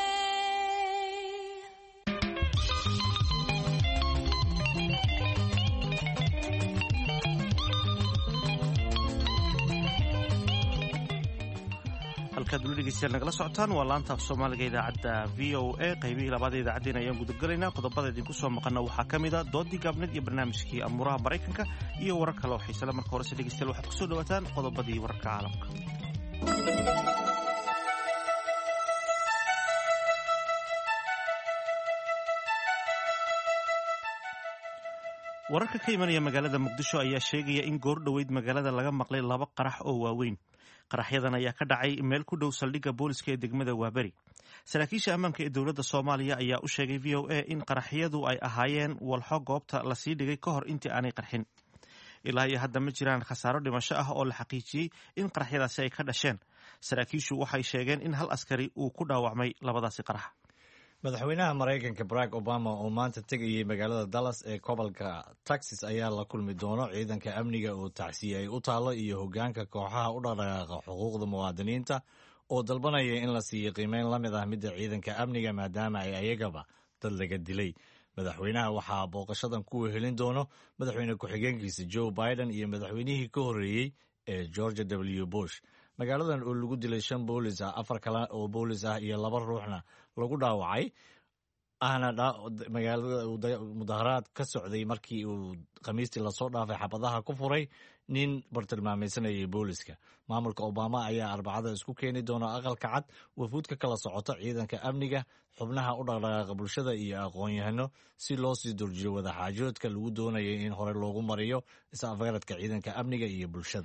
halkaad weli dhegeystayaal nagala socotaan waa laanta af soomaaliga idaacadda V O A. qaybihii labaada idaacaddeen ayaan gudagalaynaa. qodobada idinku soo maqana waxaa ka mid a doodii gaabneed iyo barnaamijkii amuuraha maraykanka iyo warar kale oo xiisale. marka horese dhegeystayaal waxaad ku soo dhawaataan qodobadii wararka caalamka. wararka ka imanaya magaalada muqdisho ayaa sheegaya in goor dhoweyd magaalada laga maqlay laba qarax oo waaweyn. qaraxyadan ayaa ka dhacay meel ku dhow saldhigga booliska ee degmada Waaberi. saraakiisha ammaanka ee dowladda Soomaaliya ayaa u sheegay V O A in qaraxyadu ay ahaayeen walxo goobta la sii dhigay ka hor intii aanay qarxin. ilaa iyo hadda ma jiraan khasaaro dhimasho ah oo la xaqiijiyey in qaraxyadaasi ay ka dhasheen. saraakiishu waxay sheegeen in hal askari uu ku dhaawacmay labadaasi qarax. madaxweynaha maraykanka Barack Obama oo maanta tegayay magaalada Dallas ee gobolka Texas ayaa la kulmi doono ciidanka amniga oo tacsiye ay u taalo iyo hoggaanka kooxaha u dhaqdhaqaaqa xuquuqda muwaadiniinta oo dalbanaya in la siiyo qiimeyn la mid ah midda ciidanka amniga maadaama ay ayagaba dad laga dilay. madaxweynaha waxaa booqashadan ku wehelin doono madaxweyne ku-xigeenkiisa Joe Biden iyo madaxweynihii ka horreeyey ee George W Bush. magaaladan oo lagu dilay shan boolis ah, afar kale oo boolis ah iyo laba ruuxna lagu dhaawacay, ahna magaalada mudaharaad ka socday markii uu khamiistii lasoo dhaafay xabadaha ku furay nin bartilmaamaysanayay booliska. maamulka obama ayaa arbacada isku keeni doona aqalka cad wafuud ka kala socota ciidanka amniga, xubnaha u dhaqdhaqaaqa bulshada iyo aqoon-yahano si loo sii durjiyo wadaxaajoodka lagu doonayay in hore loogu mariyo is-afgaradka ciidanka amniga iyo bulshada.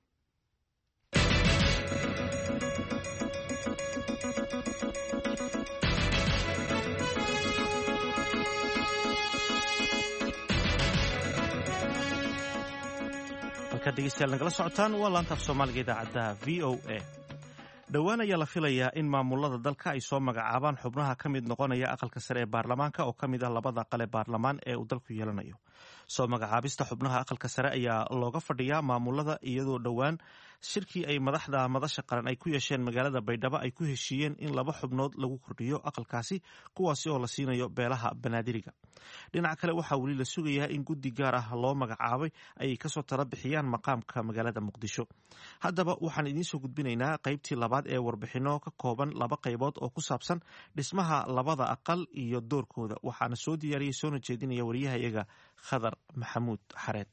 dhegeystayaal nagala socotaan waa laantaaf soomaaliga idaacadda v o a. dhowaan ayaa la filayaa in maamulada dalka ay soo magacaabaan xubnaha ka mid noqonaya aqalka sare ee baarlamaanka oo ka mid ah labada aqale baarlamaan ee uu dalku yeelanayo. soo magacaabista xubnaha aqalka sare ayaa looga fadhiyaa maamulada iyadoo dhowaan shirkii ay madaxda madasha qaran ay ku yeesheen magaalada baydhabo ay ku heshiiyeen in laba xubnood lagu kordhiyo aqalkaasi, kuwaasi oo la siinayo beelaha banaadiriga. dhinaca kale waxaa weli la sugayaa in guddi gaar ah loo magacaabay ay kasoo tala bixiyaan maqaamka magaalada muqdisho. haddaba waxaan idiinsoo gudbinaynaa qaybtii labaad ee warbixino ka kooban laba qaybood oo ku saabsan dhismaha labada aqal iyo doorkooda. waxaana soo diyaariyey soona jeedinaya wariyahayaga khadar maxamuud xareed.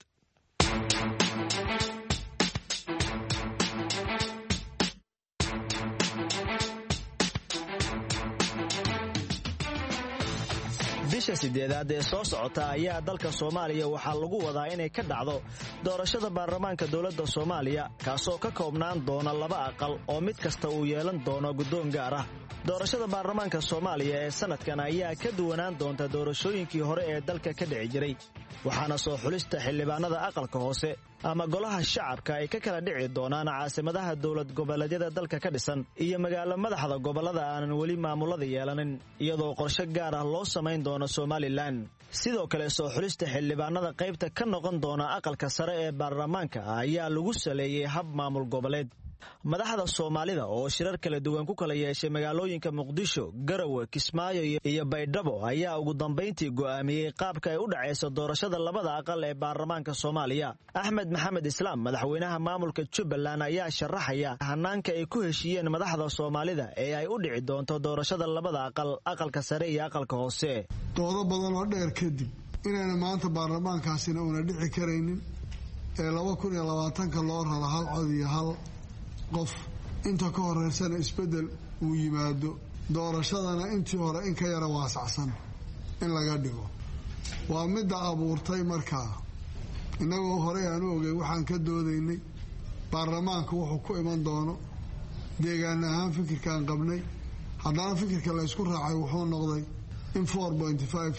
bisha sideedaad ee soo socota ayaa dalka Soomaaliya waxaa lagu wadaa inay ka dhacdo doorashada baarlamaanka dowladda Soomaaliya, kaasoo ka koobnaan doona laba aqal oo mid kasta uu yeelan doono guddoon gaar ah. doorashada baarlamaanka Soomaaliya ee sanadkan ayaa ka duwanaan doonta doorashooyinkii hore ee dalka ka dhici jiray, waxaana soo xulista xildhibaanada aqalka hoose ama golaha shacabka ay ka kala dhici doonaan caasimadaha dowlad goboleedyada dalka ka dhisan iyo magaalo madaxda gobolada aanan weli maamulada yeelanin, iyadoo qorshe gaar ah loo samayn doono Somaliland. sidoo kale soo xulista xildhibaanada qaybta ka noqon doona aqalka sare ee baarlamaanka ayaa lagu saleeyay hab maamul goboleed. madaxda Soomaalida oo shirar kala duwan ku kala yeeshay magaalooyinka Muqdisho, Garowe, Kismaayo iyo Baydhabo ayaa ugu dambeyntii go'aamiyay qaabka ay u dhacayso doorashada labada aqal ee baarlamaanka Soomaaliya. Axmed Maxamed Islaam, madaxweynaha maamulka Jubbaland, ayaa sharaxaya hanaanka ay ku heshiiyeen madaxda Soomaalida ee ay u dhici doonto doorashada labada aqal, aqalka sare iyo aqalka hoose. doodo badan oo dheer kadib inayna maanta baarlamaankaasina una dhici karaynin ee laba kun iyo labaatanka loo raro hal cod iyo hal qof, inta ka horeysana isbedel uu yimaado, doorashadana intii hore in ka yara waasacsan in laga dhigo. waa midda abuurtay markaa innagoo horey aan u ogey waxaan ka doodaynay baarlamaanka wuxuu ku iman doono deegaan ahaan fikirkaan qabnay, haddana fikirka la ysku raacay wuxuu noqday in four point five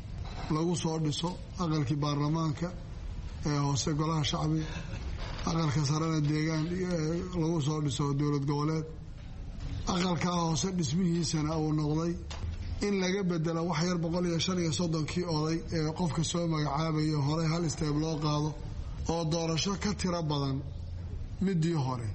lagu soo dhiso aqalkii baarlamaanka ee hoose golaha shacbiga, aqalka sarena deegaan lagu soo dhiso dowlad goboleed. aqalkaa hoose dhismihiisana uu noqday in laga bedelo wax yar boqol iyo shan iyo soddonkii oday ee qofka soo magacaabayo horey hal isteeb loo qaado oo doorasho ka tiro badan midii hore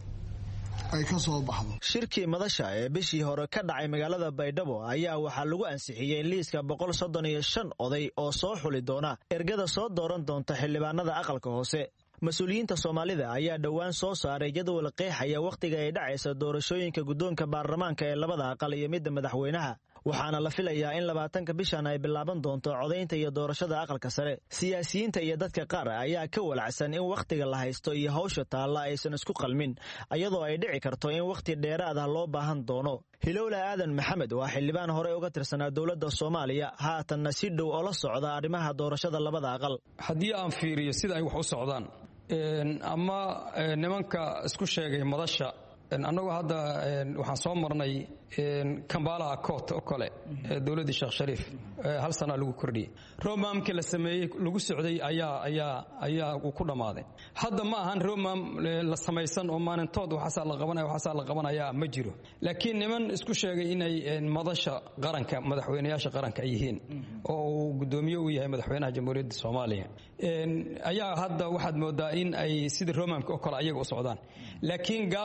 ay ka soo baxdo. shirkii madasha ee bishii hore ka dhacay magaalada Baydhabo ayaa waxaa lagu ansixiyey liiska boqol soddon iyo shan oday oo soo xuli doona ergada soo dooran doonta xildhibaanada aqalka hoose. mas-uuliyiinta Soomaalida ayaa dhowaan soo saaray jadwal qeexaya wakhtiga ay dhacaysa doorashooyinka guddoonka baarlamaanka ee labada aqal iyo midda madaxweynaha, waxaana la filayaa in labaatanka bishan ay bilaaban doonto codaynta iyo doorashada aqalka sare. siyaasiyiinta iyo dadka qaar ayaa ka walacsan in wakhtiga la haysto iyo hawsha taalla aysan isku qalmin, iyadoo ay dhici karto in wakhti dheeraad ah loo baahan doono. Hilowla Aadan Maxamed waa xildhibaan hore uga tirsanaa dowladda Soomaaliya, haatanna si dhow oo la socda arrimaha doorashada labada aqal. haddii aan fiiriyo sida ay wax u socdaan ama nimanka isku sheegay madasha, annagoo hadda waxaan soo marnay Kampala Accord oo kale dowladda Sheekh Shariif hal sana lagu kordhiyay. Romamka la sameeyay lagu socday ayaa ayaa ayaa ku dhamaaday. hadda ma ahan romam la samaysan oo maalintood waxa la qabanayo waxa la qabanaya ma jiro, laakiin niman isku sheegay inay madasha qaranka madaxweynayaasha qaranka ay yihiin oo gudoomiye u yahay madaxweynaha jamhuuriyadda Soomaaliya ayaa hadda waxaad moodaa in ay sida romamka oo kale ayaga u socdaan, laakiin gaabiska u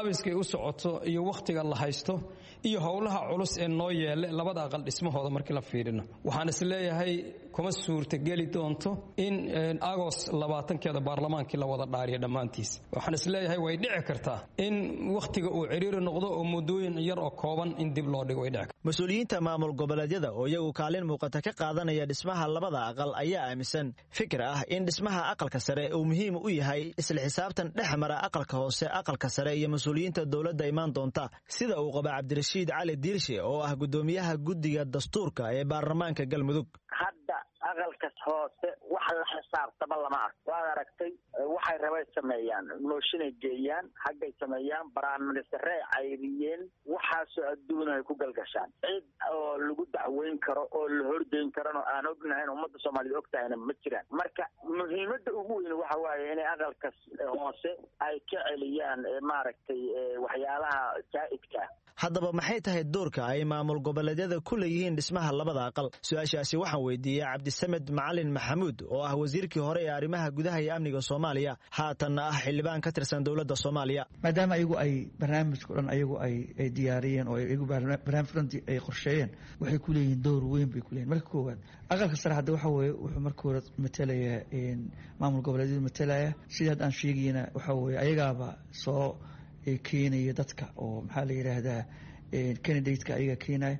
socoto iyo wakhtiga la haysto iyo howlaha culus ee noo yeele labada aqal dhismahooda markii la fiirino waxaan is leeyahay kuma suurtageli doonto in agos labaatankeeda baarlamaankii la wada dhaariyo dhammaantiis waxaan is leeyahay way dhici kartaa in wakhtiga uu ciriiri noqdo oo muddooyin yar oo kooban in dib loo dhigo way dhici kartaa mas-uuliyiinta maamul goboleedyada oo iyagu kaalin muuqata ka qaadanaya dhismaha labada aqal ayaa aaminsan fikir ah in dhismaha aqalka sare uu muhiim u yahay isla xisaabtan dhex mara aqalka hoose aqalka sare iyo mas-uuliyiinta dowladda imaan doonta sida uu qaba cabdirashiid cali diirshe oo ah gudoomiyaha guddiga dastuurka ee baarlamaanka galmudug hadda aqalka hoose wax la xisaabtaba lama arko waad aragtay waxay rabay sameeyaan mooshinay geeyaan haggay sameeyaan baraministare cayriyeen waxaasoo adduun ay ku galgashaan cid oo lagu dacweyn karo oo la horgeyn karano aan ognahayn ummadda soomaaliya og tahayna ma jiraan marka muhiimadda ugu weyn waxa waaye inay aqalka hoose ay ka celiyaan maaragtay waxyaalaha jaa'idka haddaba maxay tahay doorka ay maamul goboleedyada ku leeyihiin dhismaha labada aqal su-aashaasi waxaan weydiiyey cabdisamed macalin maxamuud oo ah wasiirkii hore ee arrimaha gudaha iyo amniga soomaaliya haatanna ah xildhibaan ka tirsan dowladda soomaaliya maadaama ayagu ay barnaamijka dhan ayagu ay ay diyaariyeen oo ayagu barnaamij dhan ay qorsheeyeen waxay ku leeyihiin door weyn bay ku leeyihin marka koowaad aqalka sare hadda waxa weeye wuxuu marka hore matalayaa maamul goboleedyadu matalaya sidii hadda aan sheegayna waxa weeye ayagaaba soo keenaya dadka oo maxaa la yidhaahdaa candidateka ayaga keenaya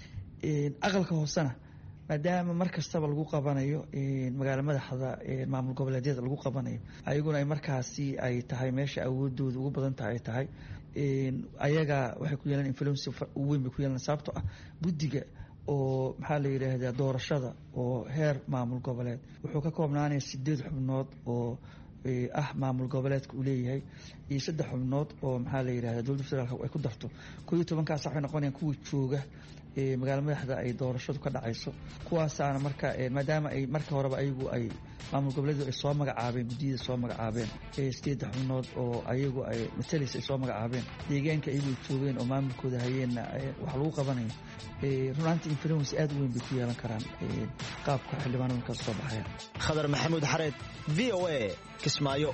aqalka hoosena maadaama mar kastaba lagu qabanayo magaala madaxda maamul goboleedyada lagu qabanayo ayaguna ay markaasi ay tahay meesha awoodooda ugu badan tahay ay tahay ayaga waxay ku yeelan influence weyn bay ku yeelan sababtoo ah guddiga oo maxaa la yidhaahdaa doorashada oo heer maamul goboleed wuxuu ka koobnaanaya sideed xubnood oo ah maamul goboleedka uu leeyahay iyo saddex xubnood oo maxaa la yidhahda dowladda federaalk ay ku darto koo iyo tobankaas waxay noqonayaan kuwii jooga magaala madaxda ay doorashadu ka dhacayso kuwaasaana marka maadaama ay marka horeba ayagu ay maamul goboleedu ay soo magacaabeen guddiyada soo magacaabeen sideedda xubnood oo ayagu ay matalaysa ay soo magacaabeen deegaanka ayagu ay joogeen oo maamulkooda hayeenna wax lagu qabanayo runaantii influence aad u weyn bay ku yeelan karaan qaabka xildhibaanada markaas soo baxaya khadar maxamuud xareed v o a kismaayo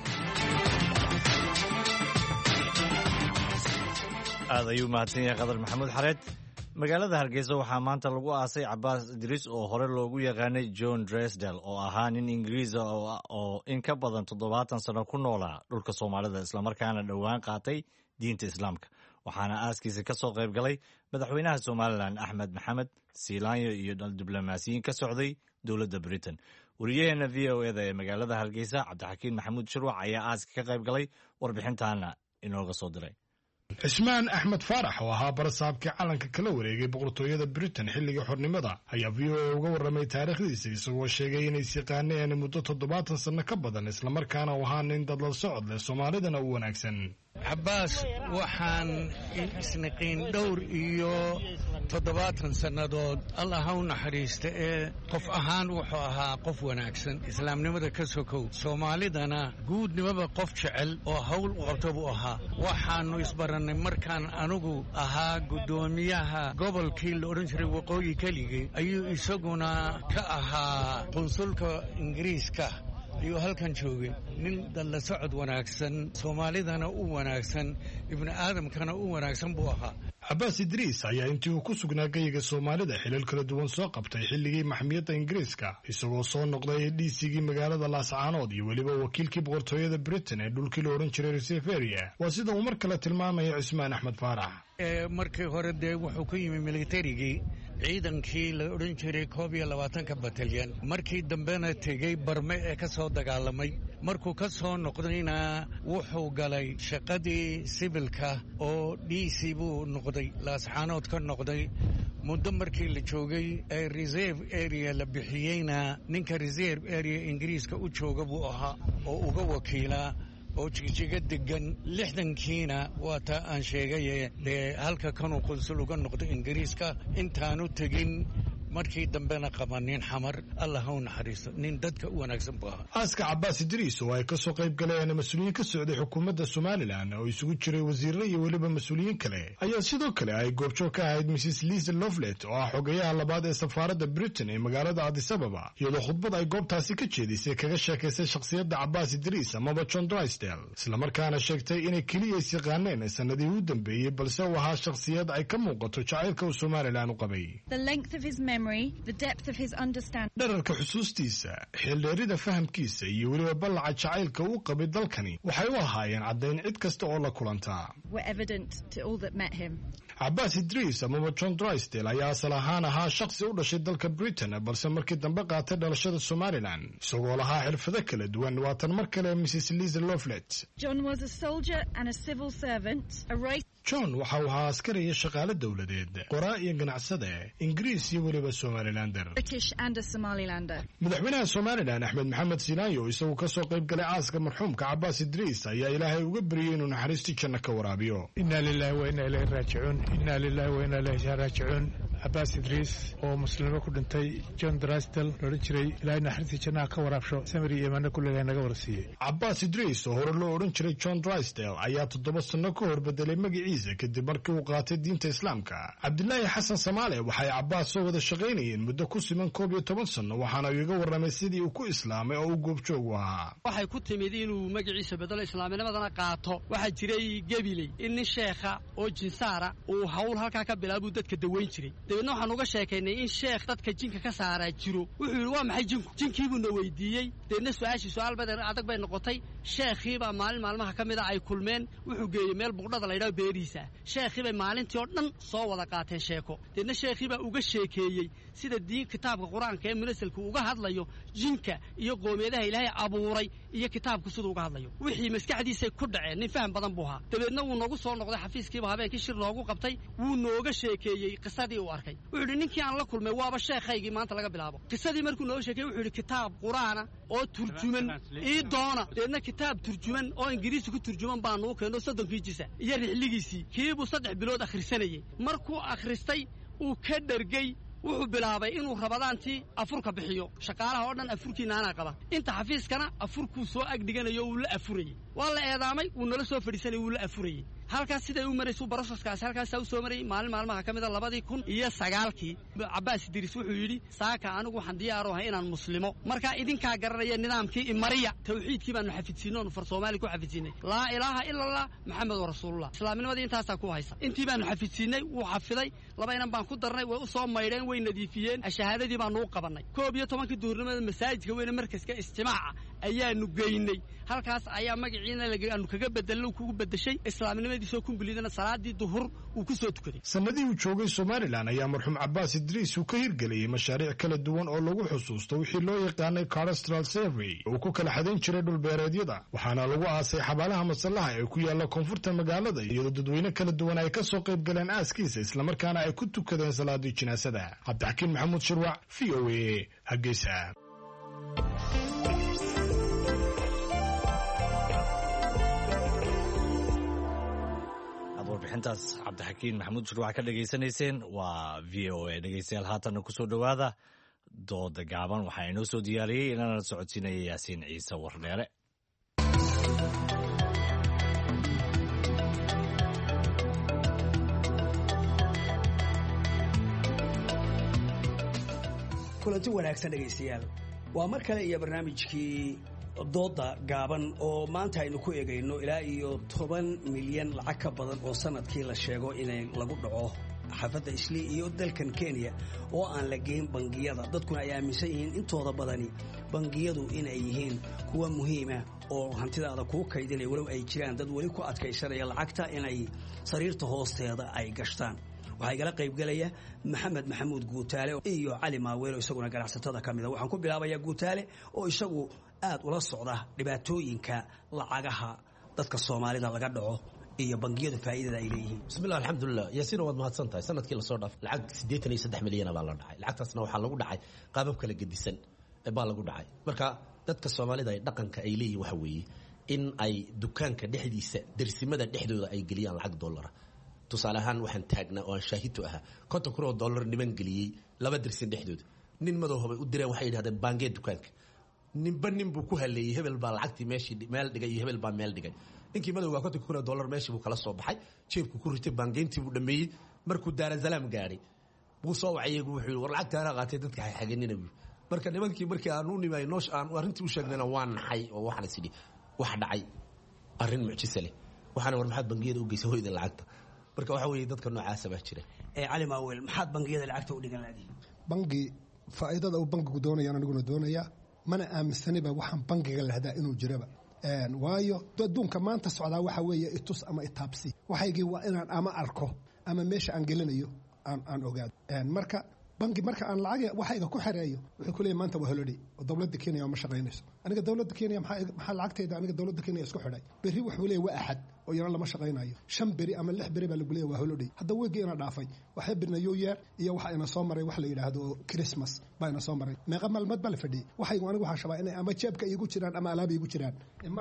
aad ayuu mahadsan yahay khadar maxamuud xareed magaalada hargeysa waxaa maanta lagu aasay cabaas idriis oo hore loogu yaqaanay john dresdel oo ahaa nin ingiriisa oo in ka badan toddobaatan sano ku noolaa dhulka soomaalida islamarkaana dhowaan qaatay diinta islaamka waxaana aaskiisa ka soo qayb galay madaxweynaha somalilan axmed maxamed siilaanyo iyo diblomaasiyiin ka socday dowladda britain wariyaheena v o eda ee magaalada hargeysa cabdixakiin maxamuud shirwac ayaa aaska ka qayb galay warbixintaana inooga soo diray cismaan axmed faarax oo ahaa barasaabkii calanka kala wareegay boqortooyada britain xilligii xornimada ayaa v o a uga warramay taariikhdiisa isagoo sheegay inay siqaaneen muddo toddobaatan sanno ka badan islamarkaana u ahaa nin dadla socod leh soomaalidana u wanaagsan cabaas waxaan isniqiin dhowr iyo toddobaatan sannadood allah ha u naxariista ee qof ahaan wuxuu ahaa qof wanaagsan islaamnimada ka sokow soomaalidana guudnimaba qof jecel oo hawl u qabto buu ahaa waxaannu isbarannay markaan anugu ahaa guddoomiyaha gobolkii la odhan jiray waqooyi keligii ayuu isaguna ka ahaa qunsulka ingiriiska ayuu halkan joogay nin dadla socod wanaagsan soomaalidana u wanaagsan ibni aadamkana u wanaagsan buu ahaa cabaas idriis ayaa intii uu ku sugnaa gayiga soomaalida xilal kala duwan soo qabtay xilligii maxmiyadda ingiriiska isagoo soo noqday dhiisigii magaalada laascaanood iyo weliba wakiilkii boqortooyada britain ee dhulkii la odhan jiray reseferia waa sida uu mar kale tilmaamaya cismaan axmed faarax markii hore dee wuxuu ku yimi militarigii ciidankii la odhan jiray koob iyo labaatanka batalyan markii dambena tegey barme ee ka soo dagaalamay markuu ka soo noqdayna wuxuu galay shaqadii sibilka oo dhiisi buu noqday laascaanood ka noqday muddo markii la joogay ee reserve area la bixiyeyna ninka reserve area ingiriiska u jooga buu ahaa oo uga wakiilaa oo jigjiga degan lixdankiina waa taa aan sheegaye dee halka kanuu qunsul uga noqdo ingiriiska intaanu tegin markii dambena qaba nin xamar allah ha u naxariisto nin dadka u wanaagsan buu ahaa aaska cabaas idriis oo ay ka soo qayb galeen mas-uuliyiin ka socday xukuumadda somalilan oo isugu jiray wasiirre iyo weliba mas-uuliyiin kale ayaa sidoo kale ay goobjoog ka ahayd mrs liza loflet oo ah xogayaha labaad ee safaaradda britain ee magaalada addis ababa iyadoo khudbad ay goobtaasi ka jeedisay kaga sheekaysay shakhsiyadda cabaas idriis amaba john drysdale islamarkaana sheegtay inay keliya is yaqaaneen sanadihii u dambeeyey balse uu ahaa shakhsiyad ay ka muuqato jacaylka uu somalilan u qabay dherarka xusuustiisa xeeldheerida fahamkiisa iyo weliba ballaca jacaylka uu qabay dalkani waxay u ahaayeen caddayn cid kasta oo la kulantaa cabaas idriis amaba john drysdale ayaa asal ahaan ahaa shakhsi u dhashay dalka britain balse markii dambe qaatay dhalashada somalilan isagoo lahaa xirfado kala duwan waatan mar kale mrs liza loflet john waxa uu ahaa askari iyo shaqaale dowladeed qoraa iyo ganacsade ingiriis iyo weliba somalilander madaxweynaha somalilan axmed maxamed sinaayo isagoo ka soo qayb galay aaska marxuumka cabaas idriis ayaa ilaahay uga baryey inuu naxariistii janno ka waraabiyo inaa lilahi wa inaa ilayhi raajicuun inaa lilahi wa inaa ilayhi raajicuun cabaas idriis oo muslimo ku dhintay john drysdale loodhan jiray ilaahay naxariistii jannaha ka waraabsho samir iyo imaano kulligaa naga warsiiyey cabaas idriis oo hore loo odhan jiray john drysdale ayaa toddoba sanno ka hor bedelay magiciisa kadib markii uu qaatay diinta islaamka cabdilaahi xasan samaale waxay cabaas soo wada shaqaynayeen muddo ku siman koob iyo toban sanno waxaana uu iga warramay sidii uu ku islaamay oo uu goobjoog u ahaa waxay ku timid inuu magaciisa bedelo islaamnimadana qaato waxaa jiray gebiley in nin sheekha oo jinsaara uu hawl halkaa ka bilaabuu dadka daweyn jiray dabeedna waxaan uga sheekaynay in sheekh dadka jinka ka saaraa jiro wuxuu yidhi waa maxay jinku jinkiibuuna weydiiyey dabeedna su-aashii su-aal badan adag bay noqotay sheekhiibaa maalin maalmaha ka mida ay kulmeen wuxuu geeyey meel buqdhada laydhaho beerihiisa sheekhii bay maalintii oo dhan soo wada qaateen sheeko deedna sheekhii baa uga sheekeeyey sida diin kitaabka qur-aanka ee munasalku uga hadlayo jinka iyo qoomiyadaha ilaahay abuuray iyo kitaabku siduu uga hadlayo wixii maskaxdiisay ku dhaceen nin faham badan buu ahaa dabeedna wuu noogu soo noqday xafiiskiiba habeenkii shir noogu qabtay wuu nooga sheekeeyey qisadii uu arkay wuxuu yidhi ninkii aan la kulmay waaba sheekhaygii maanta laga bilaabo qisadii markuu nooga sheekeyey wuxuu yidhi kitaab qur-aana oo turjuman ii doona deedna kitaab turjuman oo ingiriisi ku turjuman baa nuu keeno soddonkii jisa iyo rixligiisii kiibuu saddex bilood akhrisanayey markuu akhristay uu ka dhergey wuxuu bilaabay inuu rabadaantii afurka bixiyo shaqaalaha oo dhan afurkiina anaa qaba inta xafiiskana afurkuu soo agdhiganayo wuu la afurayey waa la eedaamay wuu nala soo fadhiisanay wuu la afurayey halkaas siday u maraysu barosaskaasi halkaasaa u soo marayay maalin maalmaha ka mida labadii kun iyo sagaalkii cabaas idriis wuxuu yidhi saaka anigu waxaan diyaaru ahay inaan muslimo markaa idinkaa garanaya nidaamkii imariya tawxiidkii baanu xafidsiinay oonu far soomaali ku xafidsiinay laa ilaaha ila allah maxamedun rasuulullah islaamnimadii intaasaa ku haysa intii baanu xafidsiinay wuu xafiday laba inan baan ku darnay way u soo maydheen way nadiifiyeen shahaadadii baanu u qabannay koob iyo tobankii duhurnimada masaajidka weyne markaska istimaaca ayaanu geynay halkaas ayaa magaciina aanu kaga bedelay kugu bedeshay islaamnimadiisoo kumbilidana salaadii duhur uu ku soo tukaday sanadii uu joogay somalilan ayaa marxuum cabaas idriis uu ka hirgeliyey mashaariic kala duwan oo lagu xusuusto wixii loo yaqaanay cadastral survey uu ku kala xadayn jiray dhulbeereedyada waxaana lagu aasay xabaalaha masallaha ee ku yaalla koonfurta magaalada iyadoo dadweyne kala duwan ay ka soo qayb galeen aaskiisa islamarkaana ay ku tukadeen salaadii jinaasada cabdixakiin maxamuud shirwac v o a hargeysa warbixintaas cabdixakiin maxamuud shirwac ka dhegaysanayseen waa v o a dhegeystayaal haatanna kusoo dhowaada dooda gaaban waxaa inoo soo diyaariyey inana socodsiinaya yaasiin ciise wardheere kulanti wanaagsan dhegaystayaal waa mar kale iyo barnaamijkii dooda gaaban oo maanta aynu ku eegayno ilaa iyo toban milyan lacag ka badan oo sanadkii la sheego inay lagu dhaco xaafadda islii iyo dalkan kenya oo aan la geyn bangiyada dadkuna ay aaminsan yihiin intooda badani bangiyadu inay yihiin kuwa muhiima oo hantidaada kuu kaydinaya walow ay jiraan dad weli ku adkaysanaya lacagta inay sariirta hoosteeda ay gashtaan waxaa igala qaybgelaya maxamed maxamuud guutaale iyo cali maaweelo isaguna ganacsatada ka mida waxaan ku bilaabayaa guutaale oo isagu aad ula socda dhibaatooyinka lacagaha dadka soomaalida laga dhaco iyo bangiyadu faa'iidada ay leeyihiin bismillah alxamdulilah yaasiin waad mahadsan tahay sanadkii lasoo dhaaf lacag siddeetan iyo saddex milyana baa la dhacay lacagtaasna waxaa lagu dhacay qaabab kala gedisan baa lagu dhacay marka dadka soomaalida ay dhaqanka ay leeyihin waxa weeye in ay dukaanka dhexdiisa dersimada dhexdooda ay geliyaan lacag dollara tusaale ahaan waxaan taagnaa oo aan shaahidtu ahaa konton kun oo dollar niman geliyey laba dirsin dhexdooda nin madowhabay u direen waxay yidhahdeen baangeed dukaanka ninba nin buu ku haleeyey hebel baa lacagtii meeshii meel dhigay iyo hebel baa meel dhigay ninkii madowga konton kun oo dollar meeshii buu kala soo baxay jeebku ku ritay baangeyntii buu dhameeyey markuu daarasalaam gaadhay buu soo wacay iyagu wuxuu yidhi war lacagta anaa qaatay dadka xaganina buu marka nimankii markii aan u nimay noosh aan arrintii u sheegnayna waa naxay oo waxaan is idhi wax dhacay arrin mucjisa leh waxaana war maxaad bangiyada u geysa hoyda lacagta marka waxa weeye dadka noocaasa baa jira cali maawel maxaad bangiyada lacagta u dhigan laadiin bangi faa'iidada uu bangigu doonayaan aniguna doonayaa mana aaminsaniba waxaan bangiga lahdaa inuu jiraba waayo adduunka maanta socdaa waxa weeye itus ama itaabsi waxaygii waa inaan ama arko ama meesha aan gelinayo aan aan ogaado marka bangi marka aan lacag waxayga ku xareeyo wuxuu ku leeyahay maanta waa holiday oo dawladda Kenya ma shaqaynayso aniga dawladda Kenya maxaa maxaa lacagteeda aniga dawladda Kenya isku xidhay bari wuxuu leeyahay waa axad oo yana lama shaqaynayo shan bari ama lix bari baa lagu leeyahay waa holiday hadda weegi ina dhaafay waxa birna New Year iyo waxa ina soo maray wax la yiraahdo Christmas baa ina soo maray meeqa maalmood baa la fadhiyay waxaygu anigu waxa shabaa inay ama jeebka iigu jiraan ama alaab iigu jiraan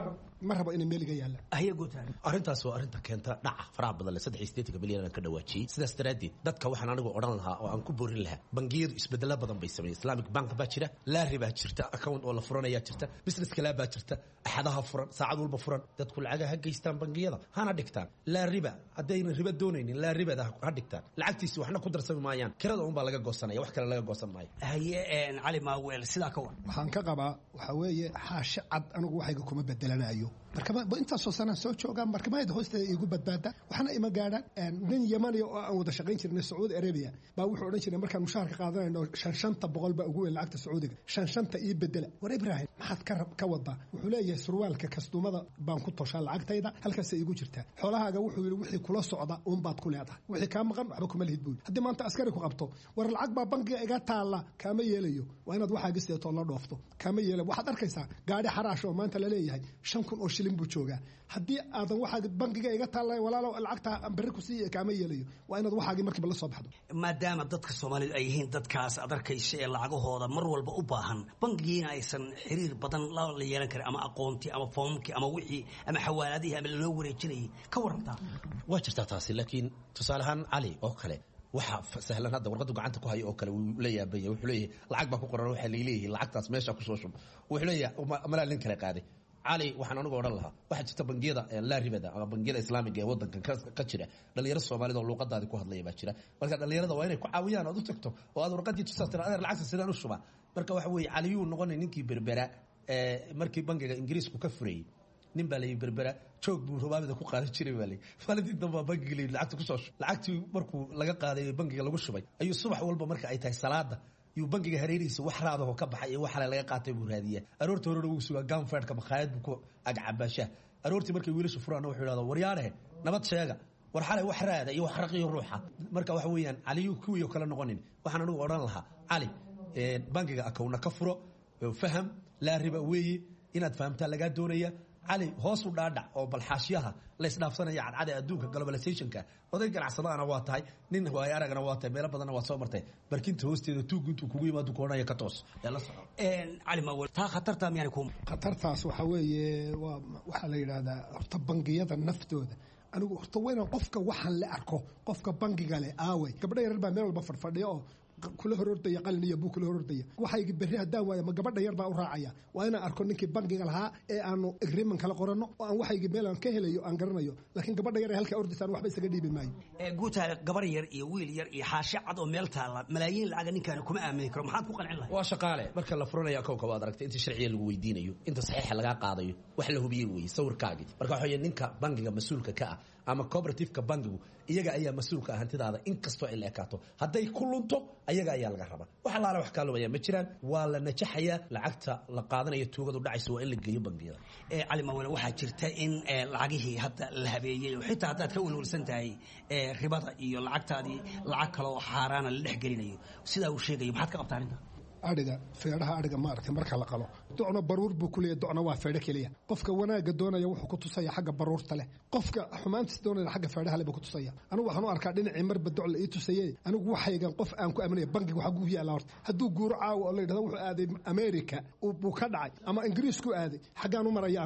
ma rabo inay meeliga yaalaan ahiya guutaan arrintaas waa arrinta keenta dhaca faraha badan leh saddex iyo siddeetan bilyan ka dhawaajiyay sidaas daraadeed dadka waxaan anigu odhan lahaa oo aan ku boorin lahaa bangiyadu isbedelo badan bay sameeyeen Islamic Bank baa jira la riba jirta account oo la furanaya jirta business kala baa jirta axadaha furan saacad walba furan dadku lacagaha geystaan bangiyada hana dhigtaan la riba hadayna riba doonaynin la ribada ha dhigtaan lacagtiisa waxna ku darsami maayaan kirada un baa laga goosanaya wax kale laga goosan maayo haye cali maawel sidaa ka war waxaan ka qabaa waxa weeye xaashi cad anigu waxayga kuma bedelanayo marka intaas oo sana soo joogaan marka maayada hoosteeda igu badbaada waxna ima gaadhaan nin Yamani oo aan wada shaqayn jirnay Saudi Arabia baa wuxuu oran jiray markaan mushaharka qaadanayno shan shanta boqol baa ugu weyn lacagta Sacuudiga shan shanta ii bedela war Ibrahim maxaad ka ka wada wuxuu leeyahay surwaalka kastumada baan ku toshaa lacagtayda halkaas ay igu jirtaa xoolahaaga wuxuu yiri wixii kula socda uun baad ku leedahay wixii ka maqan waxba kuma lihid buul hadii maanta askari ku qabto war lacag baa bangiga iga taala kama yeelayo waa inaad waxa gisteeto la dhoofto kama yeelo waxaad arkaysaa gaari xaraash oo maanta la leeyahay shan kun oo shilin buu joogaa haddii aadan waxaad bangiga iga taala walaalo lacagta aan bari ku siiyo kama yeelayo waa inaad waxaagi markiiba la soo baxdo maadaama dadka Soomaalidu ay yihiin dadkaas aad arkaysa ee lacagahooda mar walba u baahan bangigiina aysan xiriir badan la yeelan karin ama aqoonti ama foomki ama wixii ama xawaaladihi ama loo wareejinayay ka waranta waa jirtaa taasi laakiin tusaale ahaan cali oo kale waxa sahlan hadda warqadu gacanta ku hayo oo kale uu leeyahay wuxuu leeyahay lacag baa ku qoran waxa leeyahay lacagtaas meesha ku soo shub wuxuu leeyahay amala lin kale qaaday cali waxaan anigu oran lahaa waxa jirta bangiyada la ribada ama bangiyada islaamiga ee wadankan ka jira dhalinyarada Soomaalida oo luqadaadi ku hadlaya baa jira marka dhalinyarada waa inay ku caawiyaan oo u tagto oo aad warqadii tusaatay adeer lacagta sidaan u shuba marka waxa weey cali uu noqonay ninkii berbera ee markii bangiga Ingiriisku ka furay nin baa lay berbera joog buu rubaabada ku qaadan jiray baa lay faladii damba bangiga lacagta ku soo lacagtii markuu laga qaaday bangiga lagu shubay ayuu subax walba marka ay tahay salaada yu bangiga hareerihiisa wax raadaho ka baxay wax laga qaatay buu raadiyaa aroorta hore uu sugaa gaanfeedka maqaayad buu ku agcabaasha aroortii markay wiilashu furaan wuxuu yiraahdaa waryaare nabad sheega war xalay wax raada iyo wax raqiyo ruuxa marka waxa weeyaan caliyu kuwiyo kala noqonin waxaan anigu oran lahaa cali ee bangiga account ka furo faham la riba weeye inaad fahamtaa laga doonaya cali hoos u dhaadhac oo balxaashiyaha la isdhaafsanaya cadcada adduunka globalizationka oday ganacsadaana waa tahay nin waay aragna waa tahay meelo badanna waa soo martay barkinta hoosteeda tuuguntu kugu yimaado koonaya ka toos yaa la soco een cali ma taa khatarta miyaan ku khatartaas waxa weeye waa waxa la yiraahdaa horta bangiyada naftooda anigu horta weyn qofka waxan la arko qofka bangiga leh aaway gabadha yar baa meel walba fadfadhiyo oo kula horordaya qalin iyo buu kula horordaya waxay bari hadaan waaya ma gabadha yar baa u raacaya waa inaan arko ninkii bangiga lahaa ee aanu agreement kala qorano oo aan waxay meel aan ka helayo aan garanayo laakiin gabadha yar halka ordisaan waxba isaga dhiibi maayo ee guutaa gabar yar iyo wiil yar iyo xaashi cad oo meel taala malaayiin lacag ninkan kuma aamini karo maxaad ku qancin lahayd waa shaqaale marka la furanayo account waad aragtay inta sharciga lagu weydiinayo inta saxiix laga qaadayo wax la hubiyo weey sawirkaaga marka waxa ninka bangiga mas'uulka ka ah ama cooperative-ka bangigu iyaga ayaa mas'uulka ah hantidaada in kasto ay leekaato haday ku lunto ayaga ayaa laga rabaa waxa la wax kale weeyaan ma jiraan waa la najaxaya lacagta la qaadanayo tuugadu dhacayso waa in la geeyo bangiyada ee cali mawla waxa jirta in lacagihii hadda la habeeyay oo xitaa hadaad ka walwalsan tahay ee ribada iyo lacagtaadii lacag kale oo xaaraan la dhex gelinayo sida uu sheegay maxaad ka qabtaa arinta ariga feedhaha ariga ma aragtay marka la qalo docna baruur buu ku leeyahay docna waa feedha kaliya qofka wanaaga doonaya wuxuu ku tusaya xagga baruurta leh qofka xumaantiis doonaya xagga feedhaha leh buu ku tusaya anigu waxaan u arkaa dhinacii marba doc la ii tusayay anigu waxaygan qof aan ku aaminay bangiga waxa uu yaala horta hadduu guuro caawo oo la yiraahdo wuxuu aaday America uu ka dhacay ama Ingiriis ku aaday xagaan u maraya anigu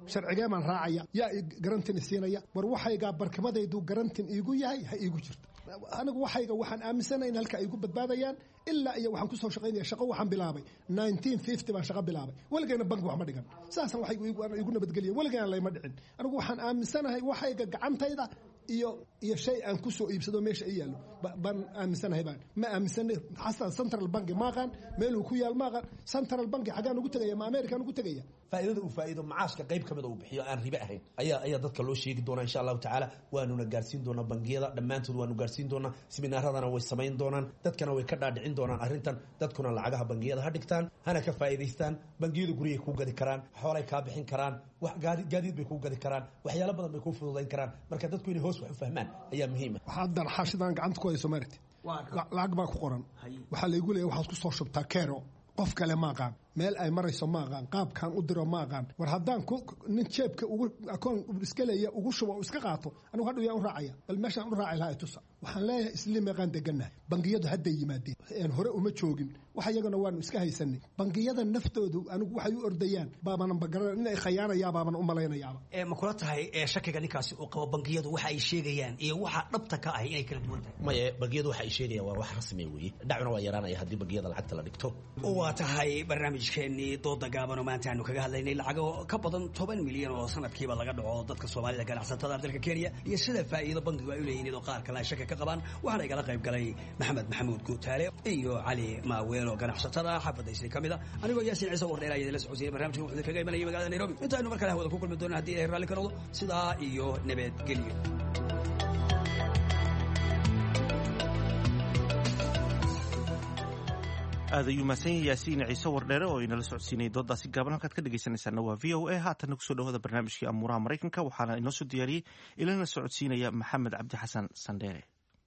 sharcigee baan raacaya yaa garantin siinaya war waxaygaa barkimadaydu garantin iigu yahay ha iigu jirto anigu waxayga waxaan aaminsanahay in halka ay igu badbaadayaan ilaa iyo waxaan ku soo shaqaynaya shaqo waxaan bilaabay nineteen fifty baan shaqo bilaabay waligayna bank wax ma dhigan saasan waxay igu nabadgeliya waligayna layma dhicin anigu waxaan aaminsanahay waxayga gacantayda iyo iyo shay aan ku soo iibsado meesha ay yaalo baan aaminsanahay baan ma aaminsanahay xasan central bank maaqan meel uu ku yaal maaqan central bank xagaan ugu tagaya ma American ugu tagaya faa'iidada uu faa'iido macaashka qayb kamid ah uu bixiyo aan riba ahayn ayaa ayaa dadka loo sheegi doonaa insha Allah taala waanu gaarsiin doonaa bangiyada dhamaantood waanu gaarsiin doonaa seminaaradana way sameyn doonaan dadkana way ka dhaadhicin doonaan arrintan dadkuna lacagaha bangiyada ha dhigtaan hana ka faa'iideystaan bangiyadu guriga ku gadi karaan xoolay ka bixin karaan wax gaadiid bay ku gadi karaan waxyaalo badan bay ku fududeyn karaan marka dadku inay hoos wax u fahmaan ayaa muhiim ah waxa dan xashidan gacanta ku hayso maartay lacag baa ku qoran waxa la igu leeyahay waxa ku soo shubtaa keero qof kale ma aqaan meel ay marayso ma aqaan qaabkan u diro ma aqaan war haddaan nin jeebka ugu akoon iska leeyahay ugu shubo iska qaato anigu hadhow yaa u raacaya bal meeshaan u raaci lahaa tusa waxaan leeyahay isla meeqaan deganahay bangiyadu hadda yimaadeen een hore uma joogin waxa iyagana waanu iska haysanay bangiyada naftoodu anigu waxay u ordayaan baabana bagaran inay khayaanayaan baabana u malaynayaaba ee ma kula tahay ee shakiga ninkaasi uu qabo bangiyadu waxa ay sheegayaan iyo waxa dhabta ka ah inay kala duwan tahay ma ee bangiyadu waxa ay sheegayaan waa wax rasmi weeye dhacna waa yaraanaya hadii bangiyada lacagta la dhigto waa tahay barnaamijkeennii dooda gaaban oo maanta aanu kaga hadlaynay lacago ka badan toban milyan oo sanadkiiba laga dhaco dadka Soomaalida ganacsatada dalka Kenya iyo sida faa'iido bangigu ay u leeyihiin oo qaar kale shaki ka qabaan waxaana igala qayb galay Maxamed Maxamuud Guutaale iyo Cali Maaweelo ganacsatada xaafadaysi kamida anigoo Yaasiin Ciise Wardheer ayay la socodsiiyay barnaamijka wuxuu kaga imanayay magaalada Nairobi intaanu markale hawada ku kulmi doonaa hadii ay raalli ka noqdo sidaa iyo nabadgelyo aad ayuu mahadsan yahay Yaasiin Ciise Wardheere oo inala socodsiinay doodaasi gaaban halkaad ka dhegaysanaysaana waa V O A haatan ku soo dhawaada barnaamijkii amuuraha Mareykanka waxaana inoo soo diyaariyey ilana socodsiinaya Maxamed Cabdi Xasan Sandheere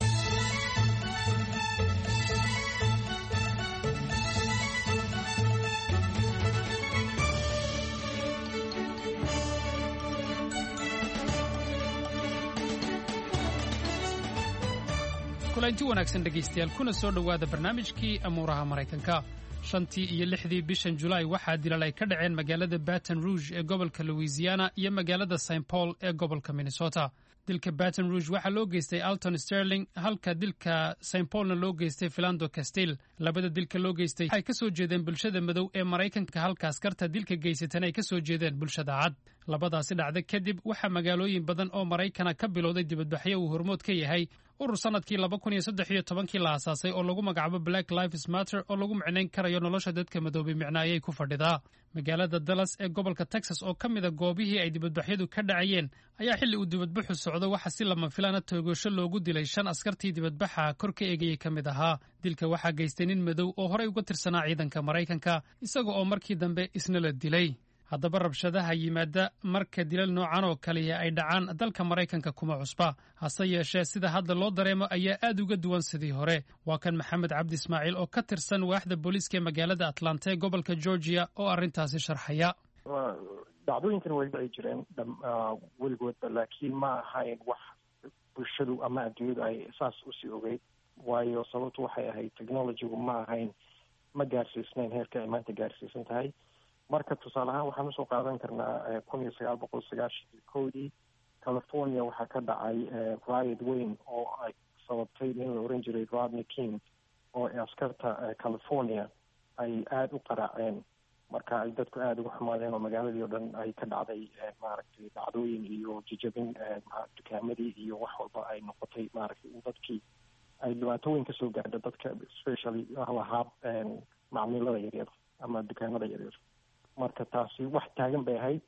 kulanti wanaagsan dhegaystayaal kuna soo dhowaada barnaamijkii amuuraha Mareykanka shantii iyo lixdii bishan Julaay waxaa dilal ay ka dhaceen magaalada Baton Rouge ee gobolka Louisiana iyo magaalada Saint Paul ee gobolka Minnesota dilka Baton Rouge waxaa loo geystay Alton Sterling halka dilka Saint Paulna loo geystay Philando Castile labada dilka loo geystay waxay ka soo jeedeen bulshada madow ee Mareykanka halka askarta dilka geysatana ay ka soo jeedeen bulshada cad labadaasi dhacda kadib waxaa magaalooyin badan oo Mareykana ka bilowday dibadbaxyo uu hormood ka yahay urur sanadkii laba kun iyo saddex iyo tobankii la aasaasay oo lagu magacaabo Black Lives Matter oo lagu micnayn karayo nolosha dadka madoobay micna ayay ku fadhidaa magaalada Dallas ee gobolka Texas oo ka mid ah goobihii ay dibadbaxyadu ka dhacayeen ayaa xilli uu dibadbaxu socdo waxa si lama filaana toogasho loogu dilay shan askartii dibadbaxa kor ka eegayay ka mid ahaa dilka waxaa geystay nin madow oo horey uga tirsanaa ciidanka Mareykanka isaga oo markii dambe isna la dilay haddaba rabshadaha yimaada marka dilal noocan oo kaliya ay dhacaan dalka Mareykanka kuma cusba hase yeeshee sida hadda loo dareemo ayaa aad uga duwan sidii hore waa kan Maxamed Cabdi Ismaaciil oo ka tirsan waaxda booliiska ee magaalada Atlanta ee gobolka Georgia oo arrintaasi sharxaya dhacdooyinkan weliba ay jireen weligoodba laakiin ma ahayn wax bulshadu ama adduunyadu ay saas usii ogeyd waayo sababtu waxay ahayd technologygu ma ahayn ma gaarsiisnayn heerka ay maanta gaarsiisan tahay marka tusaale ahaan waxaan usoo qaadan karnaa kun iyo sagaal boqol sagaashan iyo kowdii california waxaa ka dhacay riot weyn oo ay sababtay in la oran jiray Rodney King oo askarta California ay aada u qaraaceen marka ay dadku aada uga xumaadeen oo magaaladii oo dhan ay ka dhacday maaragtay dhacdooyin iyo jijabin dukaamadii iyo wax walba ay noqotay maaragtay in dadkii ay dhibaatooyin kasoo gaadho dadka especially lahaa macmiilada yaryar ama dukaamada yaryar marka taasi wax taagan bay ahayd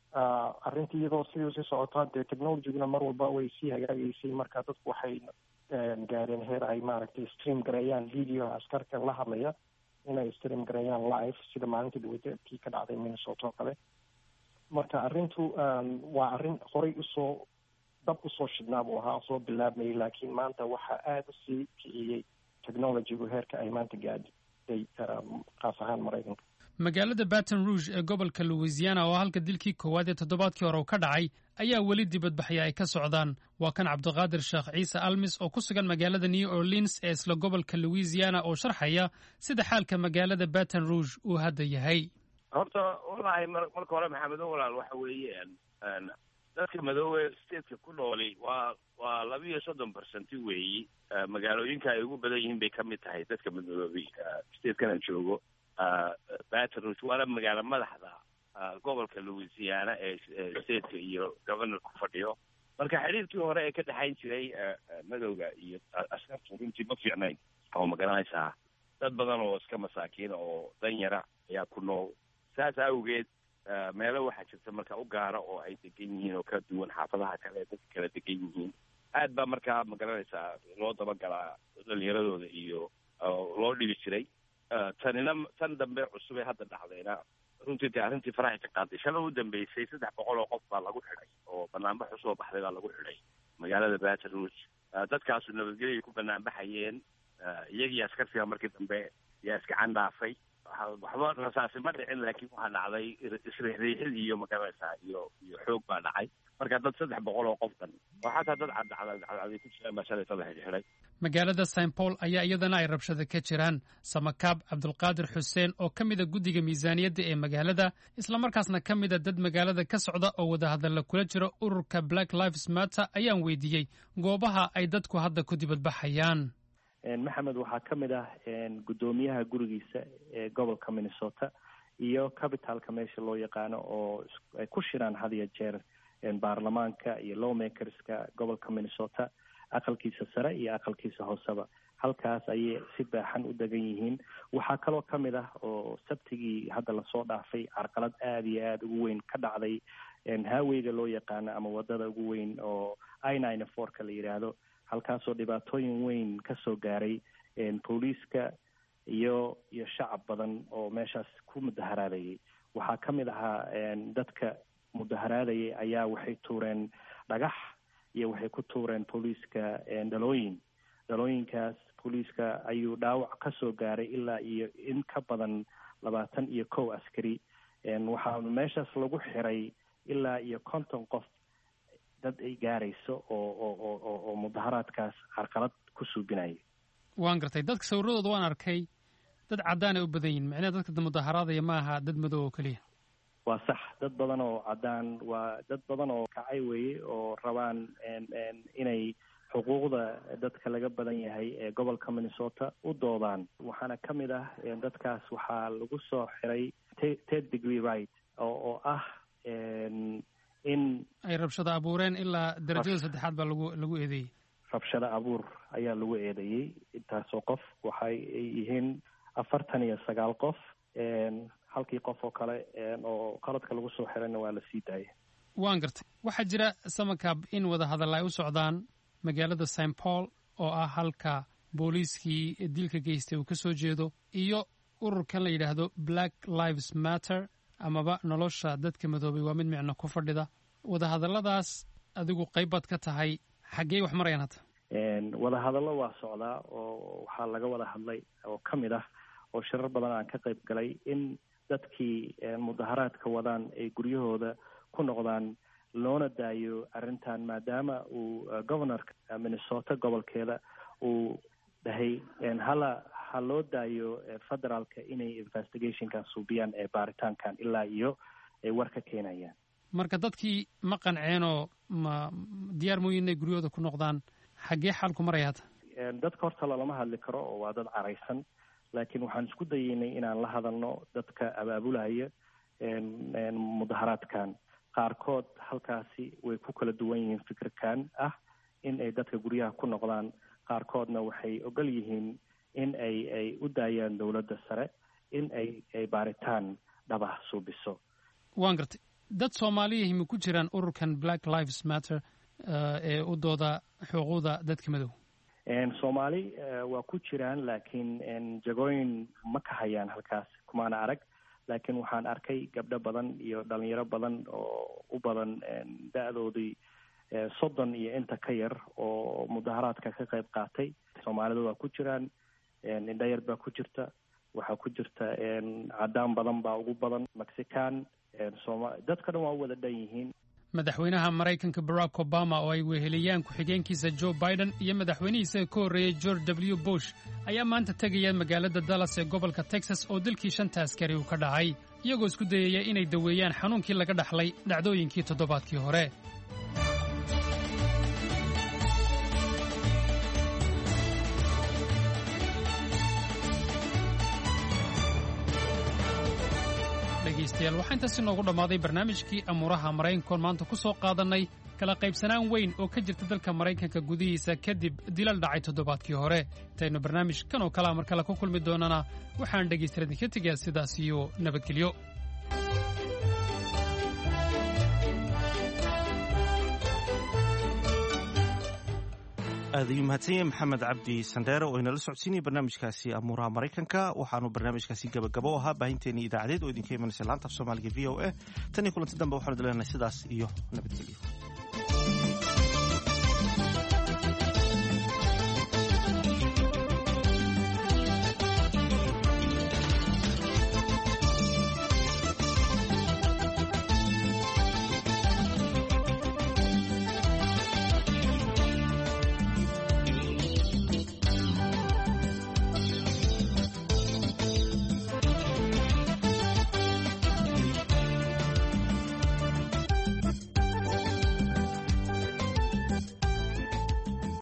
arrintii iyadoo sidii sii socotaa dee technologyguna mar walba way sii hagaagaysay marka dadku waxay gaareen heer ay maaragtay stream gareeyaan video askarka la hadlaya inay stream gareeyaan live sida maalintii dhaweyta kii ka dhacday Minnesota oo kale marka arrintu waa arrin horey usoo dab usoo shidnaa buu ahaa soo bilaabmayay laakiin maanta waxaa aada usii kiciyey technologygu heerka ay maanta gaadhay qaas ahaan Mareykanka magaalada Baton Rouge ee gobolka Louisiana oo halka dilkii koowaad ee toddobaadkii hore ka dhacay ayaa weli dibadbaxyo ay ka socdaan waa kan Cabdiqaadir Sheekh Ciise Almis oo ku sugan magaalada New Orleans ee isla gobolka Louisiana oo sharxaya sida xaalka magaalada Baton Rouge uu hadda yahay horta wallaahi marka hore maxamed walaal waxa weeye dadka madoobe stateka ku nooli waa waa laba iyo soddon percent weeyi magaalooyinka ay ugu badan yihiin bay ka mid tahay dadka madoobe statekan aan joogo Baton Rouge waana magaalo madaxda gobolka Louisiana ee stateka iyo governor ku fadhiyo marka xiriirkii hore ee ka dhaxayn jiray madowga iyo askarta runtii ma fiicnayn oo magaranaysaa dad badan oo iska masaakiin oo danyara ayaa ku nool saas awgeed meelo waxaa jirta marka u gaara oo ay degan yihiin oo ka duwan xaafadaha kale dadka kala degan yihiin aad baa markaa magaranaysaa loo dabagalaa dhalinyaradooda iyo loo dhibi jiray tanina tan dambe cusub ee hadda dhacdayna runtii dee arrintii faraxi ka qaaday shalay u dambeysay saddex boqol oo qof baa lagu xidhay oo banaanbax usoo baxday baa lagu xidhay magaalada Baton Rouge dadkaasu nabadgelyo ku banaanbaxayeen iyagii askartiga markii dambe yaa iska candhaafay waxba rasaasi ma dhicin laakiin waxaa dhacday isriixriixid iyo magaranaysaa iyo iyo xoog baa dhacay marka dad saddex boqol oo qofkan oo xataa dad cadcadcadcad ku jiraan baa shalayta la xidhay magaalada Saint Paul ayaa iyadana ay rabshado ka jiraan Samakaab Cabdulqaadir Xuseen oo ka mid ah guddiga miisaaniyadda ee magaalada isla markaasna ka mid ah dad magaalada ka socda oo wada hadal kula jira ururka Black Lives Matter ayaan weydiiyey goobaha ay dadku hadda ku dibadbaxayaan maxamed waxaa ka mid ah guddoomiyaha gurigiisa ee gobolka Minnesota iyo capitalka meesha loo yaqaano oo ay ku shiraan had iyo jeer baarlamaanka iyo lawmakerska gobolka Minnesota aqalkiisa sare iyo aqalkiisa hooseba halkaas ayay si baaxan u degan yihiin waxaa kaloo ka mid ah oo sabtigii hadda lasoo dhaafay carqalad aad iyo aad ugu weyn ka dhacday haaweyga loo yaqaano ama wadada ugu weyn oo I ninety-four ka la yidhaahdo halkaasoo dhibaatooyin weyn ka soo gaaray booliiska iyo iyo shacab badan oo meeshaas ku mudaharaadayay waxaa ka mid ahaa dadka mudaharaadayay ayaa waxay tuureen dhagax iyo waxay ku tuureen booliiska dhalooyin dhalooyinkaas booliiska ayuu dhaawac ka soo gaaray ilaa iyo in ka badan labaatan iyo kow askari waxaa meeshaas lagu xiray ilaa iyo konton qof dad ay gaarayso oo oo oo oo mudaharaadkaas carqalad ku suubinaya waan gartay dadka sawirradooda waan arkay dad caddaan ay u badan yihiin macnaha dadka mudaharaadaya ma aha dad madow oo keliya waa sax dad badan oo caddaan waa dad badan oo kacay weeye oo rabaan inay xuquuqda dadka laga badan yahay ee gobolka Minnesota u doodaan waxaana ka mid ah dadkaas waxaa lagu soo xiray third degree right oo oo ah in ay rabshado abuureen ilaa darajada saddexaad baa lagu lagu eedeeyey rabshado abuur ayaa lagu eedeeyey intaasoo qof waxay yihiin afartan iyo sagaal qof halkii qof oo kale oo qaladka lagu soo xirayna waa la sii daayay waan gartay waxaa jira Samakaab in wada hadal ay u socdaan magaalada Saint Paul oo ah halka booliiskii dilka geystay uu ka soo jeedo iyo ururkan la yidhaahdo Black Lives Matter amaba nolosha dadka madoobay waa mid micno ku fadhida wada hadalladaas adigu qayb baad ka tahay xaggee wax marayaan hadda wada hadallo waa socdaa oo waxaa laga wada hadlay oo ka mid ah oo shirar badan aan ka qayb galay in dadkii mudaharaadka wadaan ay guryahooda ku noqdaan loona daayo arrintan maadaama uu governorka Minnesota gobolkeeda uu dhahay hala ha loo daayo federaalka inay investigationkan suubiyaan ee baaritaankan ilaa iyo ay war ka keenayaan marka dadkii ma qanceenoo ma diyaar mooyin inay guryahooda ku noqdaan xaggee xaalku maraya hadda dadka horta lalama hadli karo oo waa dad caraysan laakiin waxaan isku dayeynay inaan la hadalno dadka abaabulaya mudaharaadkan qaarkood halkaasi way ku kala duwan yihiin fikirkan ah in ay dadka guryaha ku noqdaan qaarkoodna waxay ogol yihiin in ay ay u daayaan dowladda sare in ay ay baaritaan dhabah suubiso waan gartay dad Soomaaliyeed ma ku jiraan ururkan Black Lives Matter ee u dooda xuquuqda dadka madow Soomaali waa ku jiraan laakiin jagooyin ma ka hayaan halkaas kumaana arag laakiin waxaan arkay gabdho badan iyo dhalinyaro badan oo u badan da'doodii soddon iyo inta ka yar oo mudaharaadka ka qayb qaatay Soomaalida waa ku jiraan indhayar baa ku jirta waxaa ku jirta caddaan badan baa ugu badan Mexican dadka dhan waa u wada dhan yihiin madaxweynaha Maraykanka Barack Obama oo ay weheliyaan ku-xigeenkiisa Joe Biden iyo madaxweynihiisa ka horreeyay George W Bush ayaa maanta tegaya magaalada Dallas ee gobolka Texas oo dilkii shanta askari uu ka dhacay iyagoo isku dayaya inay daweeyaan xanuunkii laga dhaxlay dhacdooyinkii toddobaadkii hore. dhegaystayaal waxaa intaasi noogu dhammaaday barnaamijkii amuuraha maraykankoon maanta ku soo qaadannay kala qaybsanaan weyn oo ka jirta dalka maraykanka gudihiisa kadib dilal dhacay toddobaadkii hore. intaynu barnaamij kan oo kalea mar kale ku kulmi doonana waxaan dhegaystayaal idinka tegayaa sidaas iyo nabadgelyo. aad ayuu mahadsan yahay maxamed cabdi sandheere oo inala socodsiinaya barnaamijkaasi amuuraha maraykanka. waxaanu barnaamijkaasi gabagabo ahaa baahinteennii idaacadeed oo idinka imanaysa laanta af soomaaliga v o a tan iyo kulanti dambe waxaanu dileenahay sidaas iyo nabadgelyo.